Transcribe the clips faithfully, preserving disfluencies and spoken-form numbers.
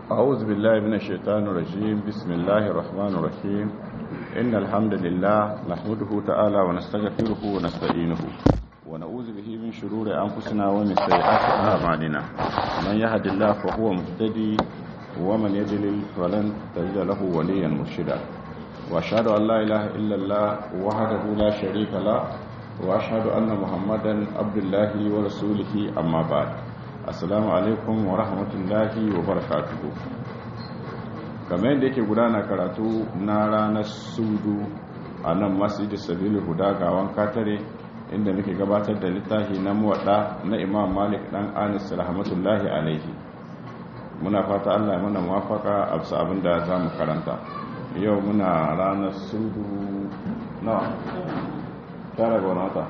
أعوذ بالله من الشيطان الرجيم بسم الله الرحمن الرحيم إن الحمد لله نحمده تعالى ونستغفره ونستعينه ونعوذ به من شرور أنفسنا ومن سيئات أعمالنا من يهد الله فهو مهتدي ومن يضلل فلن تجد له وليا مرشدا وأشهد أن لا إله إلا الله وحده لا شريك له وأشهد أن محمدا عبد الله ورسوله أما بعد assalamu alaikum wa rahmatullahi wa barakatuhu. Kamar yadda yake gudana karatu na ranar sudu a nan masjid sabilu huda gawan katare inda muke gabatar da littafi na muwadda na imam malik dan anis rahmatullahi alaihi. Muna fata Allah ya mana muwafaka a bisa abin da za mu karanta. Yau muna ranar sudu na tara ga wata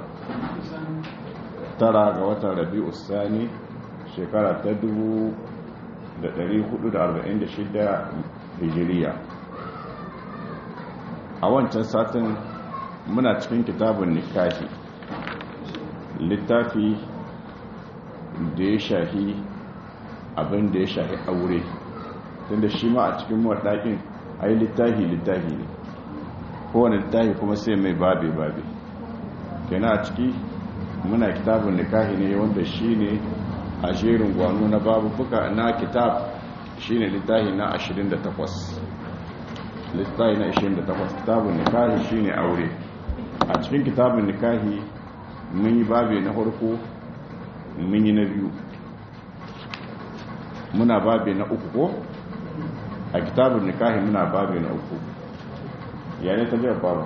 tara ga watan rabi'u sani shekara ta dubu da dari hudu da arba'in da shida hijiriya. A wancan satin muna cikin kitabun nikahi, littafi da ya shahi abin da ya shahi aure, tunda shi ma a cikin mawaɗaƙin ai littafi littafi ne, kowane littafi kuma sai mai babe babe. Kenan a ciki muna kitabun nikahi ne wanda shi ne a jerin gwano na babubuka na kitab shine littafi na ashirin da takwas. Littafi na ashirin da takwas kitabun nikahi shine aure. A cikin kitabun nikahi mun yi babe na farko, mun yi na biyu, muna babe na uku ko a kitabun nikahi muna babe na uku. Yayin ta biyar babu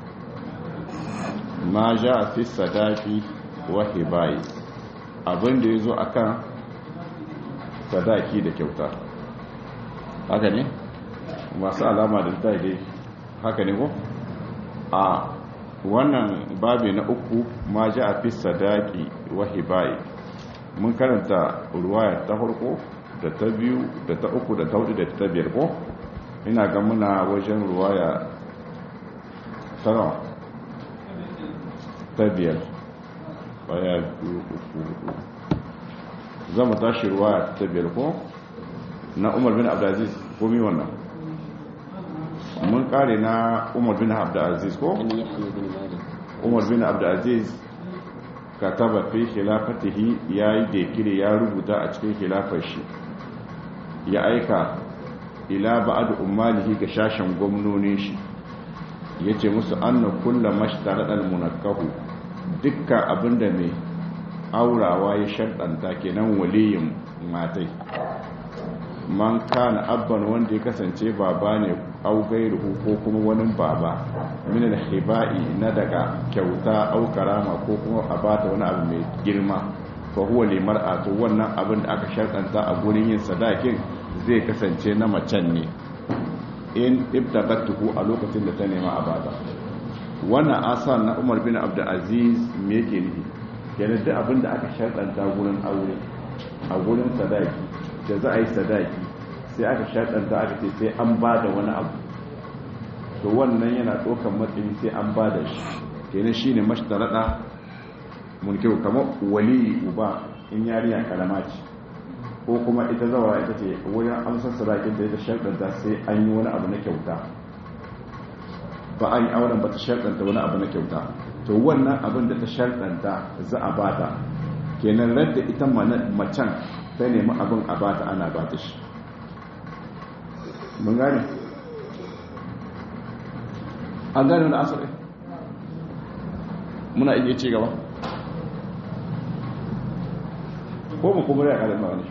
ma ja fi sadaqi wa hibai, abin da ya zo a kan sadaki da kyauta. Haka ne? Masu alama da ta dai haka ne ko? A wannan babi na uku ma ji a fi sadaki wahi bayi, mun karanta ruwaya ta farko da ta biyu da ta uku da ta hudu da ta biyar ko? Ina ga muna wajen ruwaya ta ta biyar baya biyu uku hudu. Zama tashi ruwa ta biyar ko na Umar bin Abdulaziz ko mi wannan mun kare na Umar bin Abdulaziz ko Umar bin Abdulaziz kataba fi khilafatihi yayi dekire ya rubuta a cikin khilafar shi, ya aika ila ba'd ummalihi ga shashin gwamnonin shi, yace musu anna kullu mashtaradal munakkahu, dukkan abinda mai aurawa ya sharɗanta kenan waliyin matai, man kana abban wanda ya kasance baba ne au gairuhu ko kuma wani baba, min al-hibai na daga kyauta au karama ko kuma a bata wani abu mai girma, fa huwa li mar'atu, wannan abin da aka sharɗanta a gurin yin sadakin zai kasance na macen ne in ibtaqatuhu a lokacin da ta nema a bata. Wannan asar na Umar bin Abdulaziz me yake nufi? Yana da abin da aka sharɗanta gurin aure, a gurin sadaki da za a yi sadaki sai aka sharɗanta aka ce sai an ba da wani abu, to wannan yana ɗaukar matsayi sai an ba da shi. Kenan shi ne mashtaraɗa mulkiru, kamar wali uba in yariya karama ce ko kuma ita zawa ita ce wurin amsar sadakin da ita sharɗanta sai an yi wani abu na kyauta, ba a yi auren ba ta sharɗanta wani abu na kyauta, to wannan abin da ta sharɗanta za a bata. Kenan radda ita macen ta nemi abin a bata ana bata shi. Mun gane? An gane wani asali? Muna iya ci gaba? Ko mu kuma ya kalin wani shi?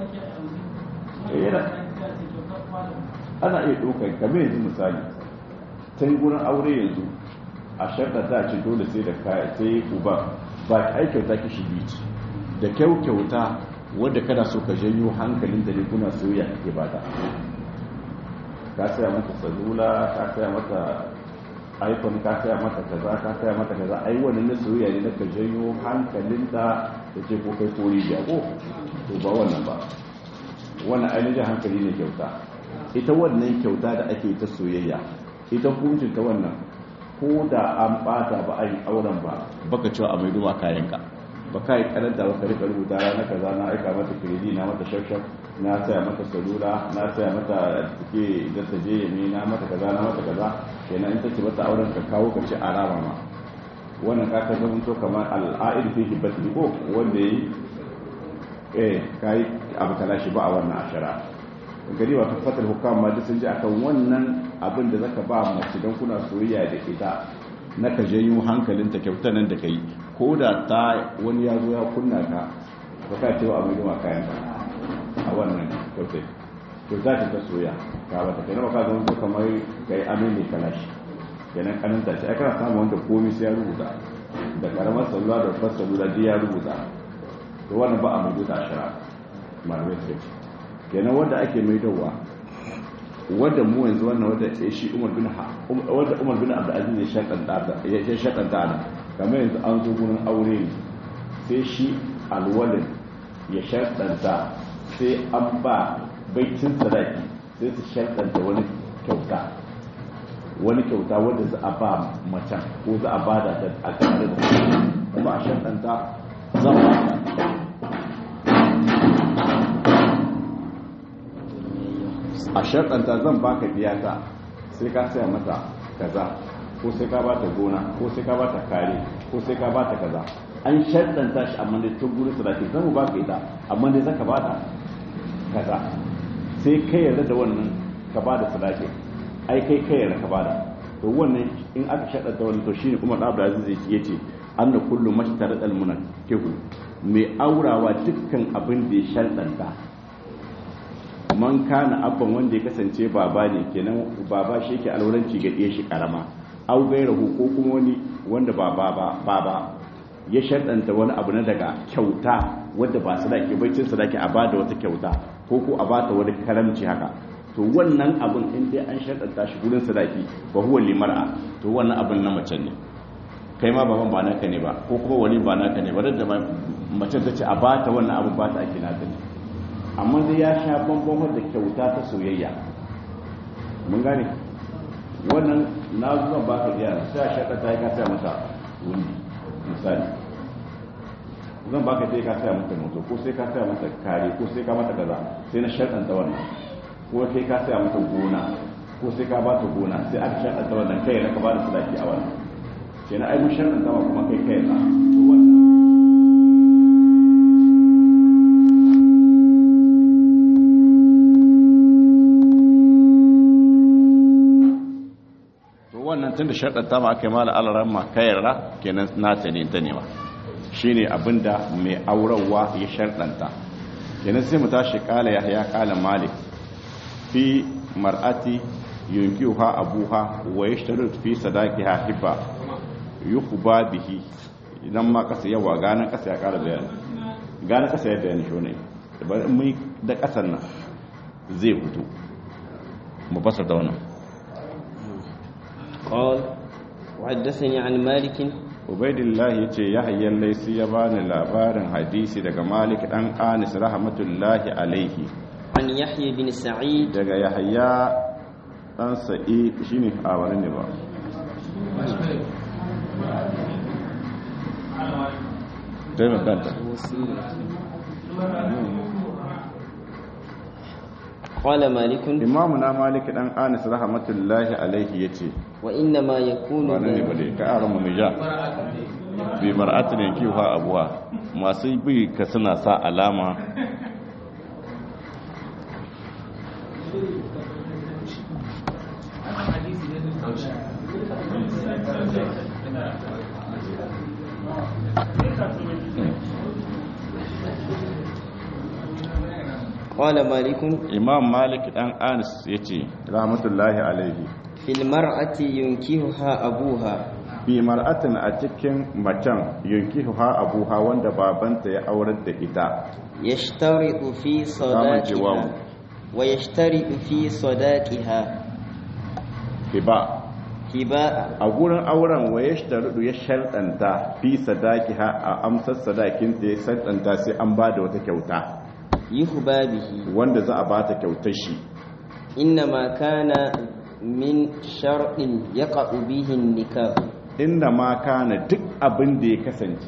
Ana iya ɗaukar kamar yanzu misali ta yi wurin aure yanzu a sharɗa ta ce dole sai da kaya sai uba ba ka aikyauta ki shigi ce da kyau kyauta wadda kada so ka janyo hankalin da ne kuna soya kake ba ta, ka saya mata salula, ka saya mata iphone, ka saya mata kaza, ka saya mata kaza, ai wannan na soyayya ne na ka janyo hankalin ta da ce ko kai kori da ko to ba wannan ba, wannan ainihin hankali ne kyauta. Ita wannan kyauta da ake ta soyayya ita hukuncin ta wannan ko da an bata ba a yi auren ba baka cewa a mai duba kayanka, ba kai karanta ba ka rika rubuta rana kaza na aika mata kiredi na mata shafshaf na saya mata salula na saya mata take idan ta je yami na mata kaza na mata kaza kenan in ta ce mata auren ka kawo ka ci arama ma wannan ka ka zama to kamar al'aid fi hibbati ko wanda yi eh kai abu talashi ba a wannan ashara gari wa tafatul hukam ma duk sun ji akan wannan abin da zaka ba mace dan kuna soyayya da ita na ka janyo hankalinta kyautar nan da kai ko da ta wani ya zo ya kunna ka ba ka cewa abin da kayan a wannan kyautai to za ta soya ka ba ta kai na ba ka zama kamar kai amini kalashi kenan kananta ce aka samu wanda komai sai ya rubuta da karamar sallah da fasalu da ya rubuta to wannan ba a mai rubuta shara malamai ce kenan wanda ake mai dawa wanda mu yanzu wannan wanda ya shi Umar bin Ha wanda Umar bin Abdul Aziz ya shakanta ya shakanta ana kamar yanzu an zo gurin aure ne sai shi alwalin ya shakanta sai an ba baitin sadaki sai su shakanta wani kyauta wani kyauta wanda za a ba macen ko za a ba da a tare da kuma a shakanta zan ba a shakanta zan baka biyata sai ka saya mata kaza ko sai ka bata gona ko sai ka bata kare ko sai ka bata kaza an shakanta shi amma dai tun gurin sadaki zan mu baka ita amma dai zaka bata kaza sai kai yarda da wannan ka bada sadaki ai kai kai yarda ka bada to wannan in aka shakanta wannan to shine kuma Abdul Aziz yace anna kullu mashtarat al munakkihu mai aurawa dukkan abin da ya shakanta man kana abban wanda ya kasance baba ne kenan baba shi yake alwalanci ga ɗiyar shi karama au gairahu ko kuma wani wanda ba baba baba ya shaddanta wani abu na daga kyauta wanda ba sadaki bai cin sadaki a bada wata kyauta ko ko a bata wani karamci haka to wannan abun in dai an shaddanta shi gurin sadaki ba huwa limar'a to wannan abun na mace ne kai ma baban ba naka ne ba ko kuma wani ba naka ne ba da mace ta ce a bata wannan abun ba ta ake naka ne amma dai ya sha bambamar da kyauta ta soyayya mun gane wannan na zuwa ba ka biya sai a shaka ta yi ka saya mata wuni misali zan ba ka ta yi ka saya mata moto ko sai ka saya mata kare ko sai ka mata kaza sai na shakanta wannan ko kai ka saya mata gona ko sai ka ba ta gona sai aka shakanta wannan kai na ka ba da sadaki a wannan sai na ai mun shakanta ma kuma kai kai na to wannan wannan tun da shaɗanta ma aka yi mala alaran ma kayarra kenan nata ne ta nema shi ne abinda mai aurarwa ya shaɗanta kenan sai mu tashi kala ya ya kala malik fi mar'ati yunkiha abuha wa yashtarut fi sadaqiha hibba yukhba bihi idan ma kasa yawa ganan kasa ya kara bayani ganan kasa ya bayani shone bari mu da kasan nan zai fito mu fasa da wannan قال وحدثني عن مالك عبيد الله yace yahya laysi ya bani labarin hadisi daga malik dan anis rahmatullahi alaihi an yahya bin sa'id daga yahya dan sa'id shine a wani ne ba dai magana qala malik imamuna malik dan anis rahmatullahi alaihi yace wa inna ma yakunu wannan ne bade ka aramu mija bi mar'atin yankiha abuwa masu bi ka suna sa alama qala malik imam malik dan anis yace rahmatullahi alaihi fil mar'ati yunkihuha abuha bi mar'atin a cikin macen yunkihuha abuha wanda babanta ya aurar da ita yashtaritu fi sadaqiha wa yashtaritu fi sadaqiha hiba hiba a gurin auren wa yashtaritu ya sharɗanta fi sadaqiha a amsar sadakin ta ya sharɗanta sai an bada wata kyauta yuhba bihi wanda za a bata kyautar shi inna ma kana min shar'in yaqa'u bihi nikah inda ma kana duk abin da ya kasance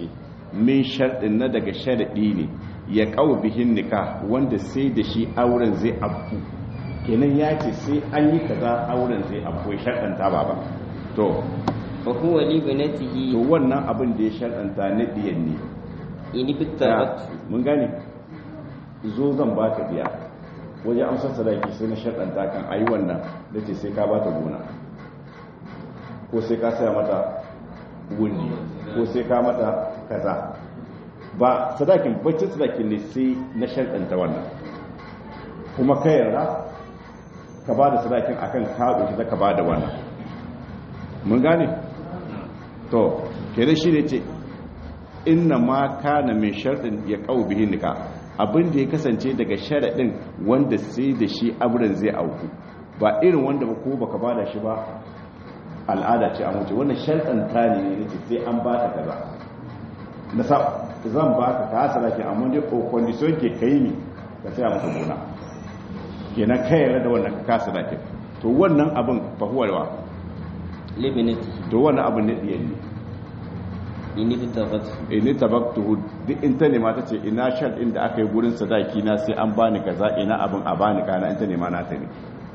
min sharɗin na daga sharaɗi ne ya ƙau bihin nika wanda sai da shi auren zai abu kenan ya ce sai an yi kaza auren zai abu ya sharɗanta ba ba to fa huwa li binatihi to wannan abin da ya sharɗanta na diyan ne in bittabat mun gane zo zan baka biya waje amsar sadaki sai na sharɗanta kan ayi wannan da ce sai ka bata gona ko sai ka saya mata wuni ko sai ka mata kaza ba sadakin baccin sadakin ne sai na sharɗanta wannan kuma ka yarda ka ba da sadakin akan ka ɗauki zaka ba da wannan mun gane to kenan shi ne ce inna ma kana mai sharɗin ya ƙau bihin nika abin da ya kasance daga sharaɗin wanda sai da shi aburan zai auku ba irin wanda ba ko baka ba da shi ba al'ada ce a wuce wannan sharɗanta ne ne ce sai an ba ta kaza na sa zan ba ka ka asala ke amma dai ko condition ke kai ni ka sai masa gona kenan kai yarda da wannan ka kasa da ke to wannan abin fa huwa libinati to wannan abin ne diyan ne ini bitabat ini tabaktu duk in ta nema ta ce ina shar inda aka yi gurin sadaki na sai an bani kaza ina abin a bani kana in ta nema na ta ne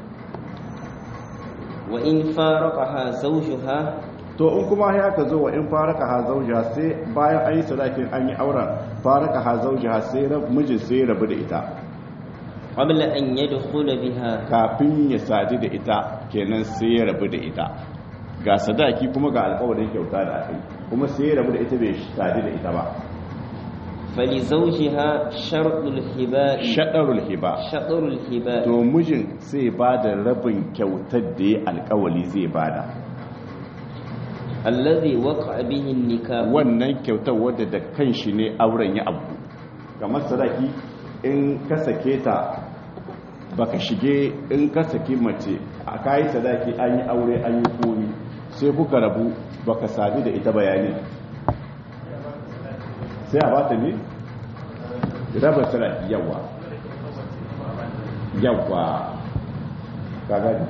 wa in faraqaha zawjuha to in kuma ya ka zo wa in faraqaha zawjuha sai bayan an yi sadakin an yi auren faraqaha zawjuha sai mijin sai rabu da ita qabla an yadkhula biha kafin ya sadu da ita kenan sai ya rabu da ita ga sadaki kuma ga alƙawarin kyauta da aka yi kuma sai ya rabu da ita bai sadu da ita ba fali zawjiha shartul hiba shadarul hiba shadarul hiba to mijin sai ba da rabin kyautar da ya alƙawari zai bada allazi waqa'a bihi an-nikah wannan kyautar wadda da kanshi ne auren ya abu kamar sadaki in ka sake ta baka shige in ka saki mace a kayi sadaki an yi aure an yi komi sai kuka rabu baka sadu da ita bayani sai a bata ne rabar sadaki yawa yawa kaga da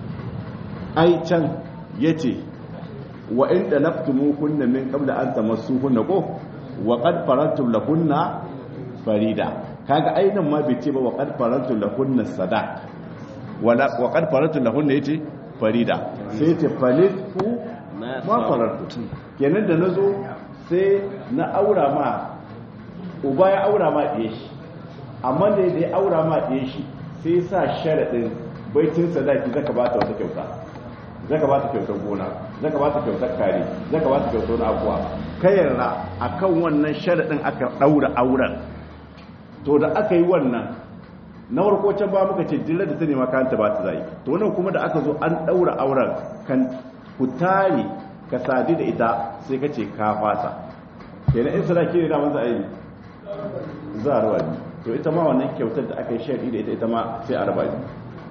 ai can yace wa in talaftumu kunna min qabla an tamassuhunna ko wa qad faradtum lahunna farida kaga ainan ma bai ce ba wa qad faradtum lahunna sadaq wala wa qad faradtum lahunna yace farida sai ce falifu ma faradtum kenan da nazo sai na aura ma uba ya aura ma diye shi amma da ya aura ma diye shi sai sa sharadin baitin sadaki zaka bata wata kyauta zaka ba ta kyautar gona zaka ba ta kyautar kare zaka ba ta kyautar abuwa kai yarda akan wannan sharadin aka daura auren to da aka yi wannan na farko can ba muka ce dillar da ta nema kanta ba ta zai to wannan kuma da aka zo an daura auren kan kutari ka sadi da ita sai ka ce ka fasa kenan in sadaki ne da mun za a yi za a rawa to ita ma wannan kyautar da aka yi sharadi da ita ita ma sai a raba shi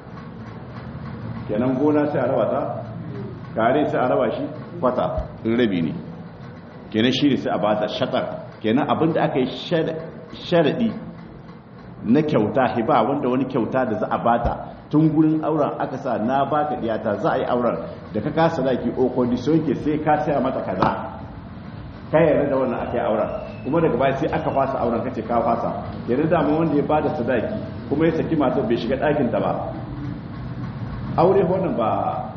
kenan gona sai a raba ta kare sai a raba shi kwata in rabi ne kenan shi ne sai a bata shatar kenan abinda aka yi sharadi na kyauta hiba wanda wani kyauta da za a bata tun gurin auren aka sa na baka diyata za a yi auren da ka kasa daki o condition ke sai ka saya mata kaza kai yarda da wannan aka yi auren kuma daga baya sai aka fasa auren kace ka fasa yarda da mu wanda ya bada sadaki kuma ya saki matar bai shiga ɗakin ta ba aure wannan ba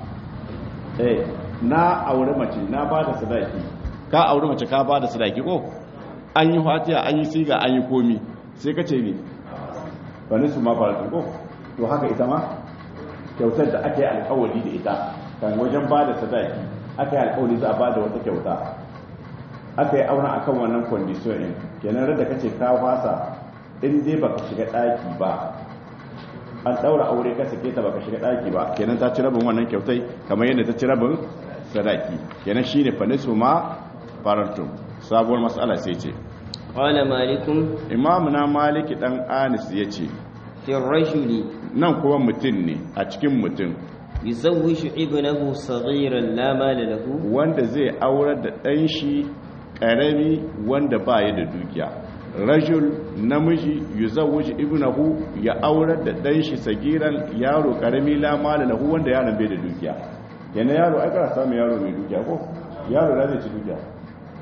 eh na aure mace na ba da sadaki ka aure mace ka ba da sadaki ko an yi fatiha an yi siga an yi komi sai ka ce ni ba ni su ma fara ko to haka ita ma kyautar da aka yi alkawari da ita kan wajen ba da sadaki aka yi alkawari za a ba da wata kyauta aka yi aure akan wannan condition din kenan rada kace ka fasa in dai baka shiga daki ba an daura aure ka sake ta baka shiga daki ba kenan ta ci rabin wannan kyautai kamar yadda ta ci rabin sadaki kenan shine fa nisu ma farantum sabuwar mas'ala sai ce qala malikum imamu na maliki dan anis yace fi rajuli nan kuma mutun ne a cikin mutun yuzawwiju ibnahu saghiran la mala lahu wanda zai aurar da dan shi karami wanda baya da dukiya rajul namiji yuzawwiju ibnahu ya aurar da dan shi sagiran yaro karami la mala lahu wanda yaron bai da dukiya yana yaro ai kana samu yaro mai dukiya ko yaro da zai ci dukiya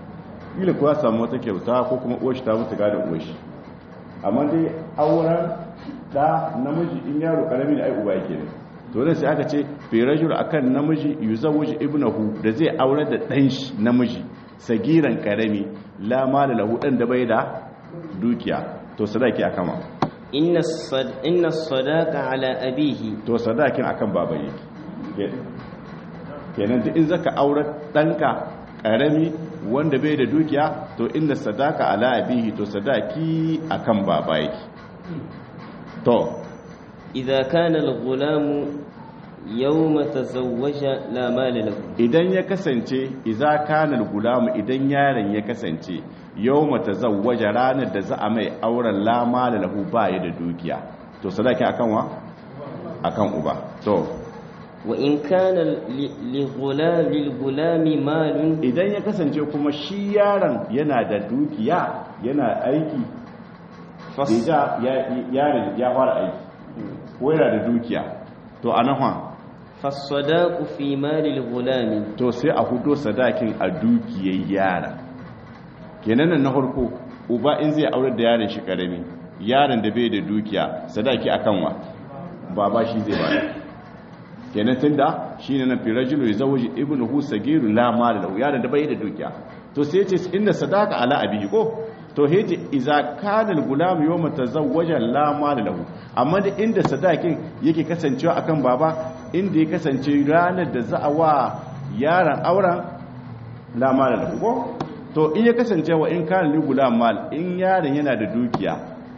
ila kuwa samu wata kyauta ko kuma uwashi ta mutu gadon uwashi amma dai auren da namiji in yaro karami da ai uba yake ne to dan sai aka ce fi rajul akan namiji yuzawwij ibnahu da zai aure da dan shi namiji sagiran karami la mala lahu dan da bai da dukiya to sadaki akan ma inna sad inna sadaqa ala abihi to sadakin akan baba yake kenan duk in zaka aure danka karami wanda bai da dukiya to inda sadaka ala abihi to sadaki akan baba yake to idza kana al-ghulam yawma tazawwaja la mala lahu idan ya kasance idza kana al-ghulam idan yaron ya kasance yawma tazawwaja ranar da za a mai auren la mala lahu ba ya da dukiya to sadaki akan wa akan uba to wa in kana lil gulami malun idan ya kasance kuma shi yaron yana da dukiya yana aiki fasa yaron ya fara aiki ko yana da dukiya to anahu fasadaqu fi malil gulami to sai a hudo sadakin a dukiyar yaron kenan na farko uba in zai aure da yaron shi karami yaron da bai da dukiya sadaki akan wa baba shi zai bayar kenan tunda shine na firajulu yazawji ibnuhu sagiru la mal lahu yaron da bai da dukiya to sai yace inda sadaka ala abihi ko to yace iza kana al-gulam yawma tazawwaja la mal lahu amma da inda sadakin yake kasancewa akan baba inda ya kasance ranar da za a wa yaron auren la mal lahu ko to in ya kasance wa in kana al-gulam mal in yaron yana da dukiya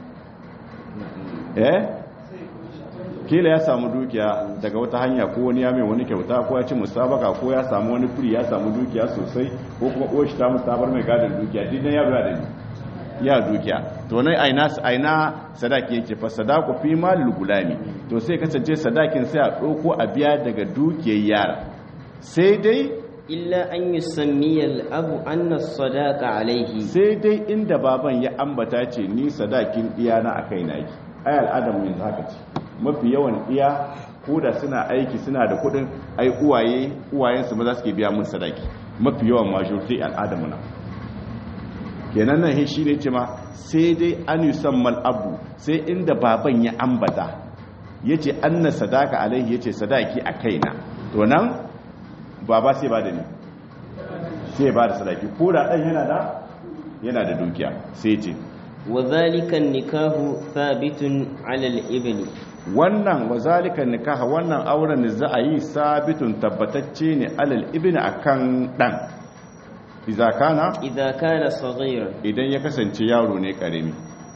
eh kila ya samu dukiya daga wata hanya ko wani ya mai wani kyauta ko ya ci musabaka ko ya samu wani firi ya samu dukiya sosai ko kuma uwashi ta musabar mai gadon dukiya dinnan ya biya da ni ya dukiya to nai aina aina sadaki yake fa sadaku fi malil gulami to sai kasance sadakin sai a dauko a biya daga dukiyar yara sai dai illa an yusammiya al-abu anna as-sadaqa alayhi sai dai inda baban ya ambata ce ni sadakin iyana akai naki ai al'adamu yanzu haka ce mafi yawan iya ko da suna aiki suna da kudin ai uwaye uwayensu maza suke biya mun sadaki mafi yawan majority al'adamu na kenan nan shi ne ce ma sai dai an yusammal abu sai inda baban ya ambata yace anna sadaka alaihi yace sadaki a kaina to nan baba sai ba da ni sai ba da sadaki ko da dan yana da yana da dukiya sai ce wa zalika nikahu thabitun ala al-ibn wannan wazalika nikaha wannan auren da za a yi sabitun tabbatacce ne alal ibn akan dan idza kana idza kana saghira idan ya kasance yaro ne karami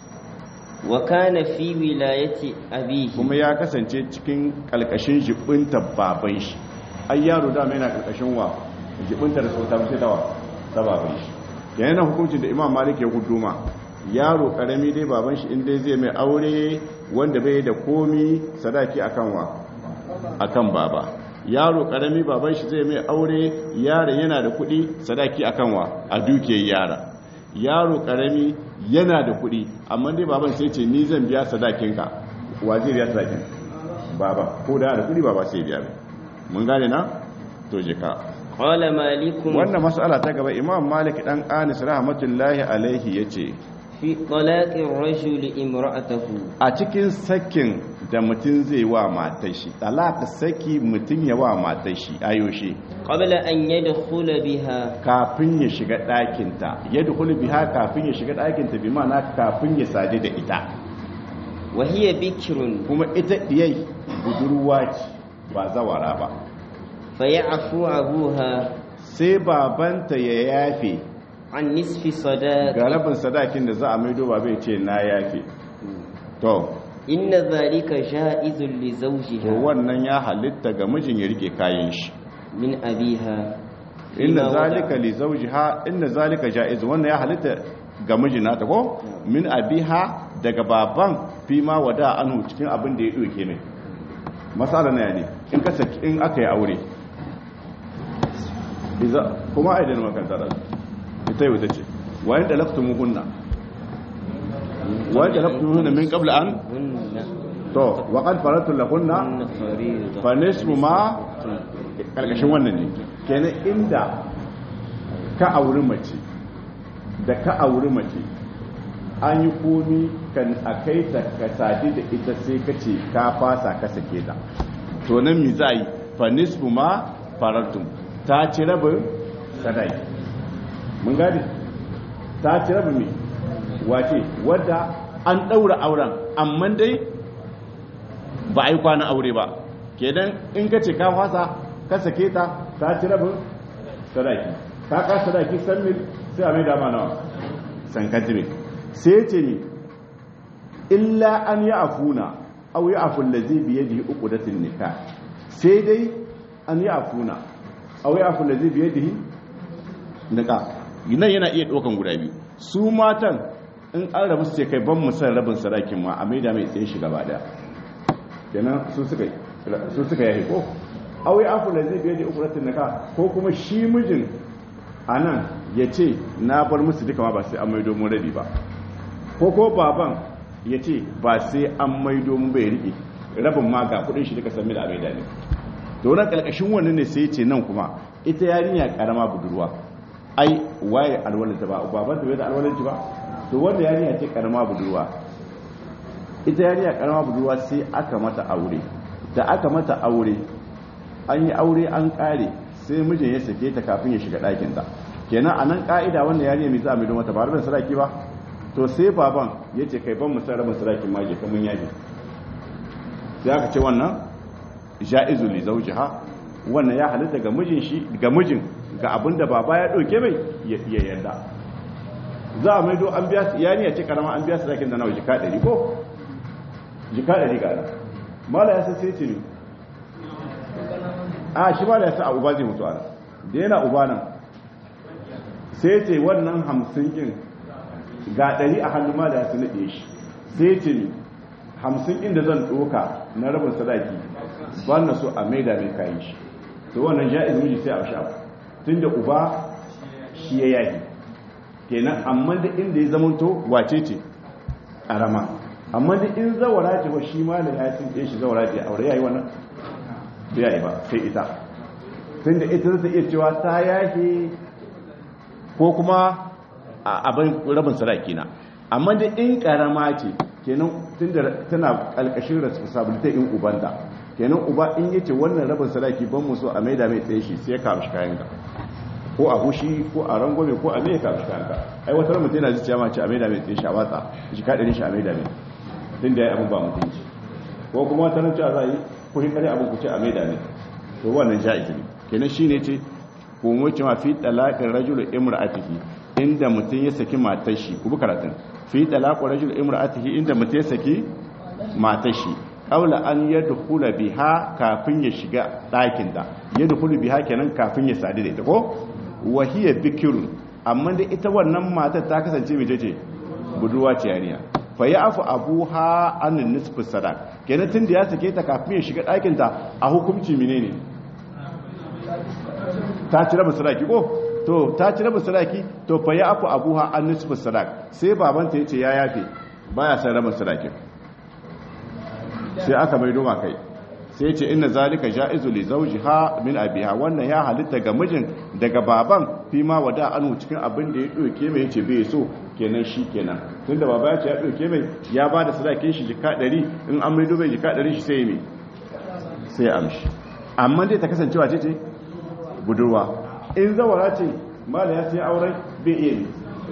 wa kana fi wilayati abihi kuma ya kasance cikin kalkashin jibinta baban shi ai yaro da mai na kalkashin wa jibinta da sauta sai dawa da baban shi yana hukuncin da Imam Malik ya guduma yaro karami dai baban shi inda zai mai aure wanda bai da komi sadaki akan wa akan baba yaro karami baban shi zai mai aure yaron yana da kudi sadaki akan wa a dukiyar yara yaro karami yana da kudi amma dai baban sai ce ni zan biya sadakin ka wa zai biya sadakin baba ko da da kudi baba sai biya mun gane na to je ka qala malikum wannan mas'ala ta gaba Imam Malik dan Anis rahmatullahi alaihi yace fi talaqin rajuli imra'atahu a cikin sakin da mutum zai wa matar shi talaka saki mutum ya wa matar shi ayoshe qabla an yadkhula biha kafin ya shiga ɗakin ta yadkhulu biha kafin ya shiga ɗakin ta bi ma'ana kafin ya sadu da ita wa hiya bikrun kuma ita diyai budurwa ce ba zawara ba fa ya'fu abuha sai babanta ya yafe an nisfi sadaqi ga rabin sadakin da za a maido ba bai ce na yafe to inna zalika ja'izun li zawjiha to wannan ya halitta ga mijin ya rike kayan shi min abiha inna zalika li zawjiha inna zalika ja'iz wannan ya halitta ga mijin nata ko min abiha daga baban fi ma wada anhu cikin abin da ya doke mai masala ne ne in ka saki in aka yi aure biza kuma aidan makanta da ita yau ta ce wayan da laftu muhunna wayan da laftu muhunna min qabla an to wa qad faratu lahunna fa nisfu ma karkashin wannan ne kenan inda ka auri mace da ka auri mace an yi komi kan a kai ta ka sadi da ita sai ka ce ka fasa ka sake ta to nan mi za yi fa nisfu ma faratun ta ci rabin sadaki mun gane ta ci rabin me wace wadda an daura auren amma dai ba a yi kwana aure ba kenan in ka ce ka fasa ka sake ta ta ci rabin sadaki ka ka sadaki san mil sai a mai dama nawa san kantimin sai ce ni illa an yi afuna au yi afun da zai biye da uku da nika sai dai an yi afuna au yi afun da zai biye da nika nan yana iya ɗaukan guda biyu su matan in an rabu su ce kai ban musan rabin sadakin ma a maida mai tsaye shi gaba daya kenan su suka su suka yahi ko au yi afun da zai biye da uku da nika ko kuma shi mijin a nan ya ce na bar musu duka ma ba sai an maido mun rabi ba ko ko baban ya ce ba sai an maido mun bai riƙe rabin ma ga kudin shi duka sami da maida ne to wannan kalkashin wannan ne sai ya ce nan kuma ita yarinya karama budurwa ai waye alwalanta ba baban ta bai da alwalanci ba to wanda yarinya ce karama budurwa ita yarinya karama budurwa sai aka mata aure da aka mata aure an yi aure an kare sai mijin ya sake ta kafin ya shiga ɗakinta kenan a nan ƙa'ida wanda yarinya mai za a mai don wata ba rabin saraki ba to sai baban ya ce kai ban musan rabin sarakin mage kamun yaji sai aka ce wannan ja'izu li zawjiha wannan ya halitta ga mijin shi ga mijin ga abinda baba ya ɗauke mai ya yarda za a mai do an biya yarinya ce karama an biya sarakin da nawa jika ɗari ko jika ɗari ga mala ya sai ce ne a shi ba da yasa a uba zai mutu ana da yana uba nan sai ce wannan hamsin ɗin ga ɗari a hannu ma da yasa naɗe shi sai ce ni hamsin ɗin da zan ɗoka na rabin sadaki ba na so a maida mai kayi shi to wannan ja'iz miji sai a sha tun da uba shi ya yaki kenan amma da inda ya zamanto wace ce ƙarama amma da in zawara ce ba shi ma da ya tsinke shi zawara ce aure yayi wannan ya yi ba sai ita tun da ita zata iya cewa ta yake ko kuma abin rabin sadaki na amma da in karama ce kenan tun da tana kalkashin responsibility in ubanta kenan uba in yace wannan rabin sadaki ban musu a maida mai tsaye shi sai ya kawo shi kayan ka ko a hushi ko a rangwame ko a mai kawo shi kayan ka ai wata mutum yana zuciya ma ce a maida mai tsaye shi a watsa shi ka ɗari shi a maida mai tun da ya yi abin ba mutunci ko kuma wata nan cewa za a yi ko hin kare abin ku ce a maida ne to wannan ja'iz ne kenan shine ce ko mu ce ma fi talaqin rajul imra'atihi inda mutum ya saki matar shi ku bi karatun fi talaqin rajul imra'atihi inda mutum ya saki matar shi qawla an yadkhula biha kafin ya shiga ɗakin ta yadkhulu biha kenan kafin ya sadu da ita ko wa hiya bikrun amma da ita wannan matar ta kasance mace ce budurwa ce yariya fa ya afu abuha an nisfu sadaq kenan tun da ya sake ta kafin ya shiga ɗakin ta a hukunci menene ta ci rabin sadaki ko to ta ci rabin sadaki to fa ya afu abuha an nisfu sadaq sai babanta yace ya yafe baya san rabin sadaki sai aka mai doma kai sai yace inna zalika ja'izu li zawjiha min abiha wannan ya halitta ga mijin daga baban fi ma wada anu cikin abin da ya doke mai yace bai so kenan shi kenan tunda baba ya ce ya doke mai ya bada sadakin shi jika ɗari in an mai dubai jika ɗari shi sai mai sai amshi amma dai ta kasancewa ce ce budurwa in zawara ce mala ya sai auren bai iya ne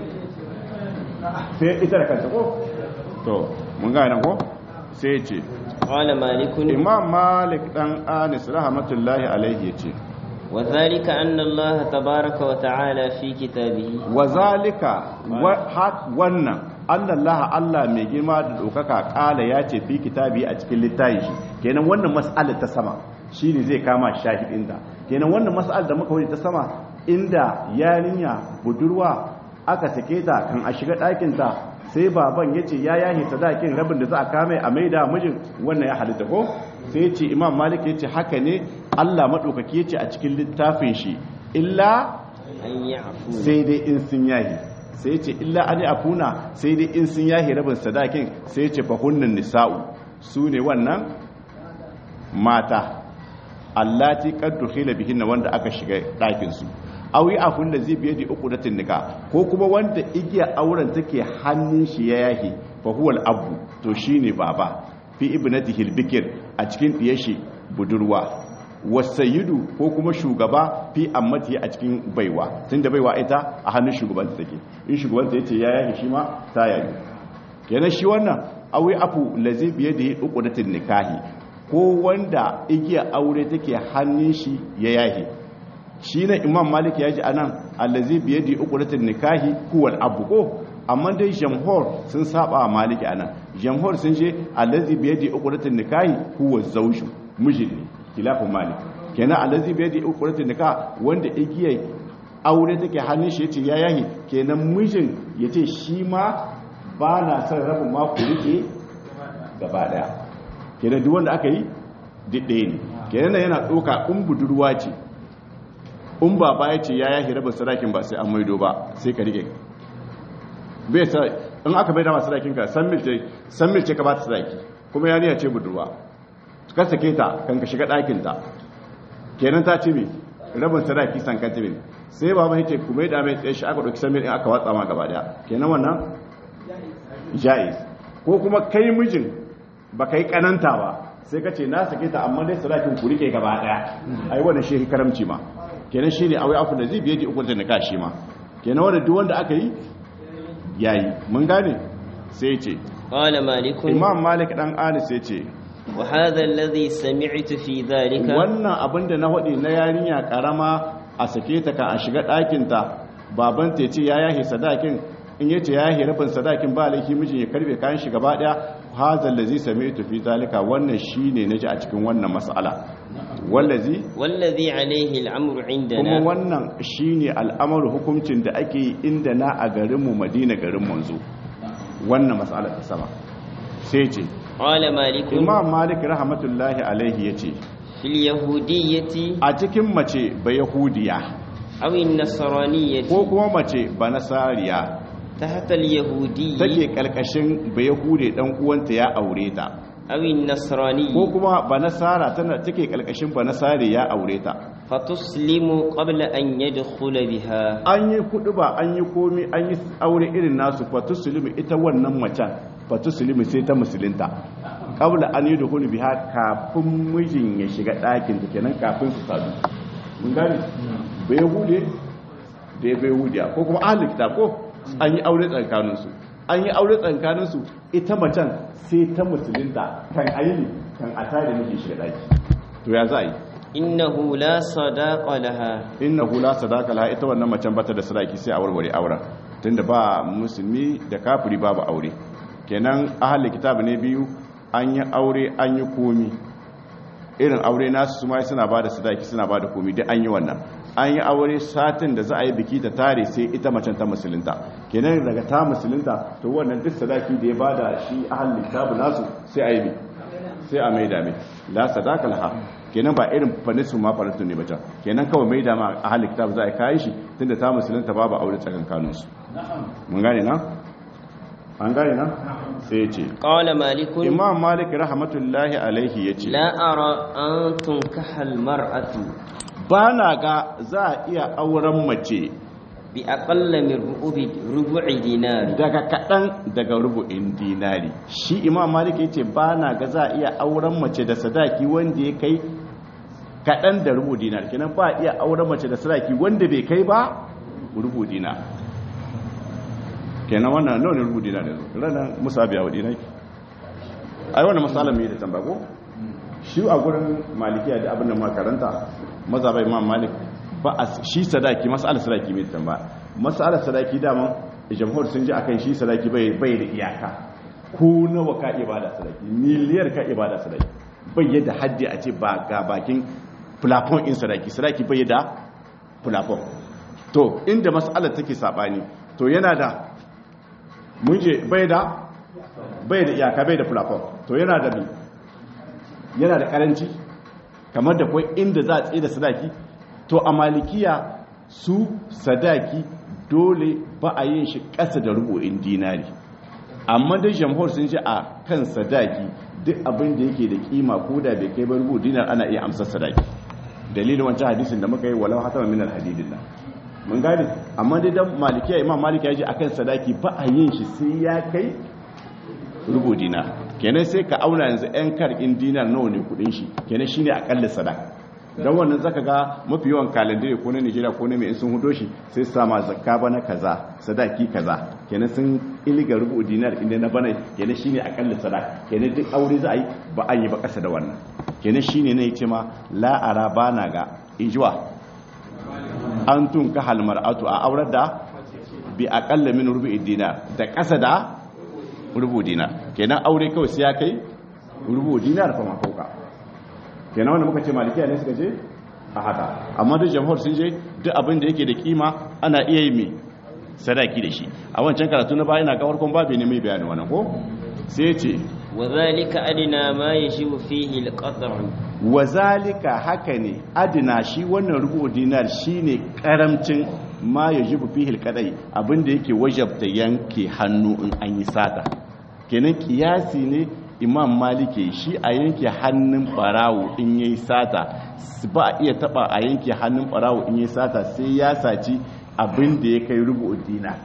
sai ita da kanta ko to mun ga nan ko sai ce qala malikun imam malik dan anis rahmatullahi alaihi yace وذلك أن الله تبارك وتعالى في كتابه وذلك wannan أن الله Allah mai girma da dokaka kala yace fi kitabi a cikin littafi kenan wannan mas'alar ta sama shine zai kama shahidin da kenan wannan mas'alar da muka wuce ta sama inda yarinya budurwa aka sake ta kan a shiga ɗakin ta sai baban yace ya yahi sadakin rabin da za a kame a maida mijin wannan ya halitta ko sai ce imam malik yace haka ne Allah maɗaukaki ya ce a cikin littafin shi illa sai dai in sun yahi sai ce illa an yi afuna sai dai in sun yahi rabin sadakin sai ce fahunnan nisa'u su ne wannan mata allati qad dukhila bihinna wanda aka shiga ɗakinsu awi afun da zai biye da uqdatin nikah ko kuma wanda igiya auren take hannun shi ya yahi fa huwa al-abu to shine baba fi ibnatihi al-bikr a cikin diyar shi budurwa wasayyidu ko kuma shugaba fi ammati a cikin baiwa tunda baiwa ita a hannun shugabanta take in shugabanta yace ya yahi shi ma ta yayi kenan shi wannan awi afu lazi biye da uqdatin nikahi ko wanda igiya aure take hannun shi ya yahi shi ne imam malik ya ji anan allazi biye da uqdatin nikahi huwal abu ko amma dai jamhur sun saba maliki anan jamhur sun je allazi biye da uqdatin nikahi huwa zawju mijin ne khilafun malik kenan allazi biye da uqdatin nikah wanda igiya aure take hannun shi yace ya yahi kenan mijin yace shi ma ba na son rabin mako rike gaba daya kenan duk wanda aka yi diddaye ne kenan yana doka in budurwa ce in baba ya ce ya yahi rabin sadakin ba sai an maido ba sai ka rike bai sa in aka bai da masu sadakin ka san milce san milce ka ba ta sadaki kuma ya niya ce budurwa ka sake ta kan ka shiga ɗakin ta kenan ta ce me rabin sadaki san ka tibe sai baba ya ce ku mai da mai tsaye shi aka dauki san mil in aka watsa ma gaba daya kenan wannan jaiz ko kuma kai mijin ba kai kananta ba sai ka ce na sake ta amma dai sadakin ku rike gaba daya ai wannan shehi karamci ma kenan shine awai afu da zai biye da ukun da kashi ma kenan wanda duk wanda aka yi yayi mun gane sai ce qala malik imam malik dan anis sai ce wa hadha alladhi sami'tu fi dhalika wannan abinda na hodi na yarinya karama a sake ta kan a shiga dakin ta baban ta ce ya yahi sadakin in yace ya yahi rabin sadakin ba laifi mijin ya karbe kayan shi gaba daya hadha allazi sami'tu fi dhalika wannan shine naji a cikin wannan mas'ala wallazi wallazi alaihi al'amru indana kuma wannan shine al'amaru hukuncin da ake yi inda na a garin mu Madina garin manzo wannan mas'ala ta sama sai ce qala malik imam malik rahmatullahi alaihi yace fil yahudiyyati a cikin mace ba yahudiya aw in nasraniyyati ko kuma mace ba nasariya tahta al yahudiyyi take kalkashin ba yahude dan uwanta ya aure ta awin nasrani ko kuma ba nasara tana take kalkashin ba nasare ya aure ta fatuslimu qabla an yadkhula biha an yi kudu ba an yi komi an yi aure irin nasu fatuslimu ita wannan macen fatuslimu sai ta musulunta qabla an yadkhula biha kafin mijin ya shiga ɗakin ta kenan kafin su sadu mun gane bai yahude da bai yahudiya ko kuma ahli kitab ko an yi aure tsakanin su an yi aure tsakanin su ita macen sai ta musulunta kan aini kan a tare miki shiga daki to ya za a yi innahu la sadaqa laha innahu la sadaqa laha ita wannan macen bata da sadaki sai a warware auren tunda ba musulmi da kafiri babu aure kenan ahli kitab ne biyu an yi aure an yi komi irin aure nasu su ma suna bada sadaki suna bada komi duk an yi wannan an yi aure satin da za a yi biki ta tare sai ita macen ta musulunta kenan daga ta musulunta to wannan duk sadaki da ya bada shi ahli kitabu nasu sai a yi sai a maida mai la sadaka laha kenan ba irin fanisu ma faratu ne bata kenan kawai maida ma ahli kitabu za a kai shi tunda ta musulunta babu aure tsakankanin su mun gane na an gane na sai ya ce qala malik imam malik rahmatullahi alaihi yace la ara an tunkahal mar'atu ba na ga za a iya auren mace bi aqalla min rubu'i dinari daga kadan daga rubu'in dinari shi imam malik yace ba na ga za a iya auren mace da sadaki wanda ya kai kadan da rubu dinari kenan ba iya auren mace da sadaki wanda bai kai ba rubu dinari kenan wannan nawa ne rubu dinari ranan musa biya wa dinari ai wannan masalan me da tambago shi a gurin malikiya da abin da makaranta mazhaba imam malik ba shi sadaki mas'alar sadaki mai tamba mas'alar sadaki dama jamhur sun ji akan shi sadaki bai bai da iyaka ko nawa ka ibada sadaki miliyar ka ibada sadaki bai yadda haddi a ce ba ga bakin plafon in sadaki sadaki bai da plafon to inda mas'alar take sabani to yana da muje bai da bai da iyaka bai da plafon to yana da bi yana da karanci kamar da kwai inda za a tsaye da sadaki to a malikiya su sadaki dole ba a yin shi ƙasa da rubu'in dinari amma da jamhur sun ce a kan sadaki duk abin da yake da kima ko da bai kai ba rubu dinar ana iya amsar sadaki dalilin wancan hadisin da muka yi walau hatama min alhadidin nan mun gane amma dai dan malikiya imam maliki ya ji akan sadaki ba a yin shi sai ya kai rubu dinar kenan sai ka auna yanzu yan karkin dinar nawa ne kudin shi kenan shine akalla sadaka don wannan zaka ga mafi yawan kalandare ko na Nigeria ko na mai sun hudo shi sai sama zakka bana kaza sadaki kaza kenan sun iliga rubu dinar inda na bana kenan shine akalla sadaka kenan duk aure za a yi ba a yi ba kasa da wannan kenan shine ne yace ma la ara bana ga ijwa antun ka hal mar'atu a aurar da bi aqalla min rubu dinar da kasa da rubu dinar kenan aure kawai sai ya kai rubu dinar fa ma fauka kenan wanda muka ce malikiya ne suka je a haka amma duk jamhur sun je duk abin da yake da kima ana iya yi mai sadaki da shi a wancan karatu na bayan na ga farkon babu ne mai bayani wannan ko sai ce wazalika adina ma yashibu fihi alqat'u wazalika haka ne adina shi wannan rubu dinar shine karamcin ma yajibu fihi alqadai abin da yake wajabta yanke hannu in an yi sata kenan kiyasi ne imam maliki shi a yanke hannun barawo in yayi sata ba a iya taba a yanke hannun barawo in yayi sata sai ya saci abin da ya kai rubu dinar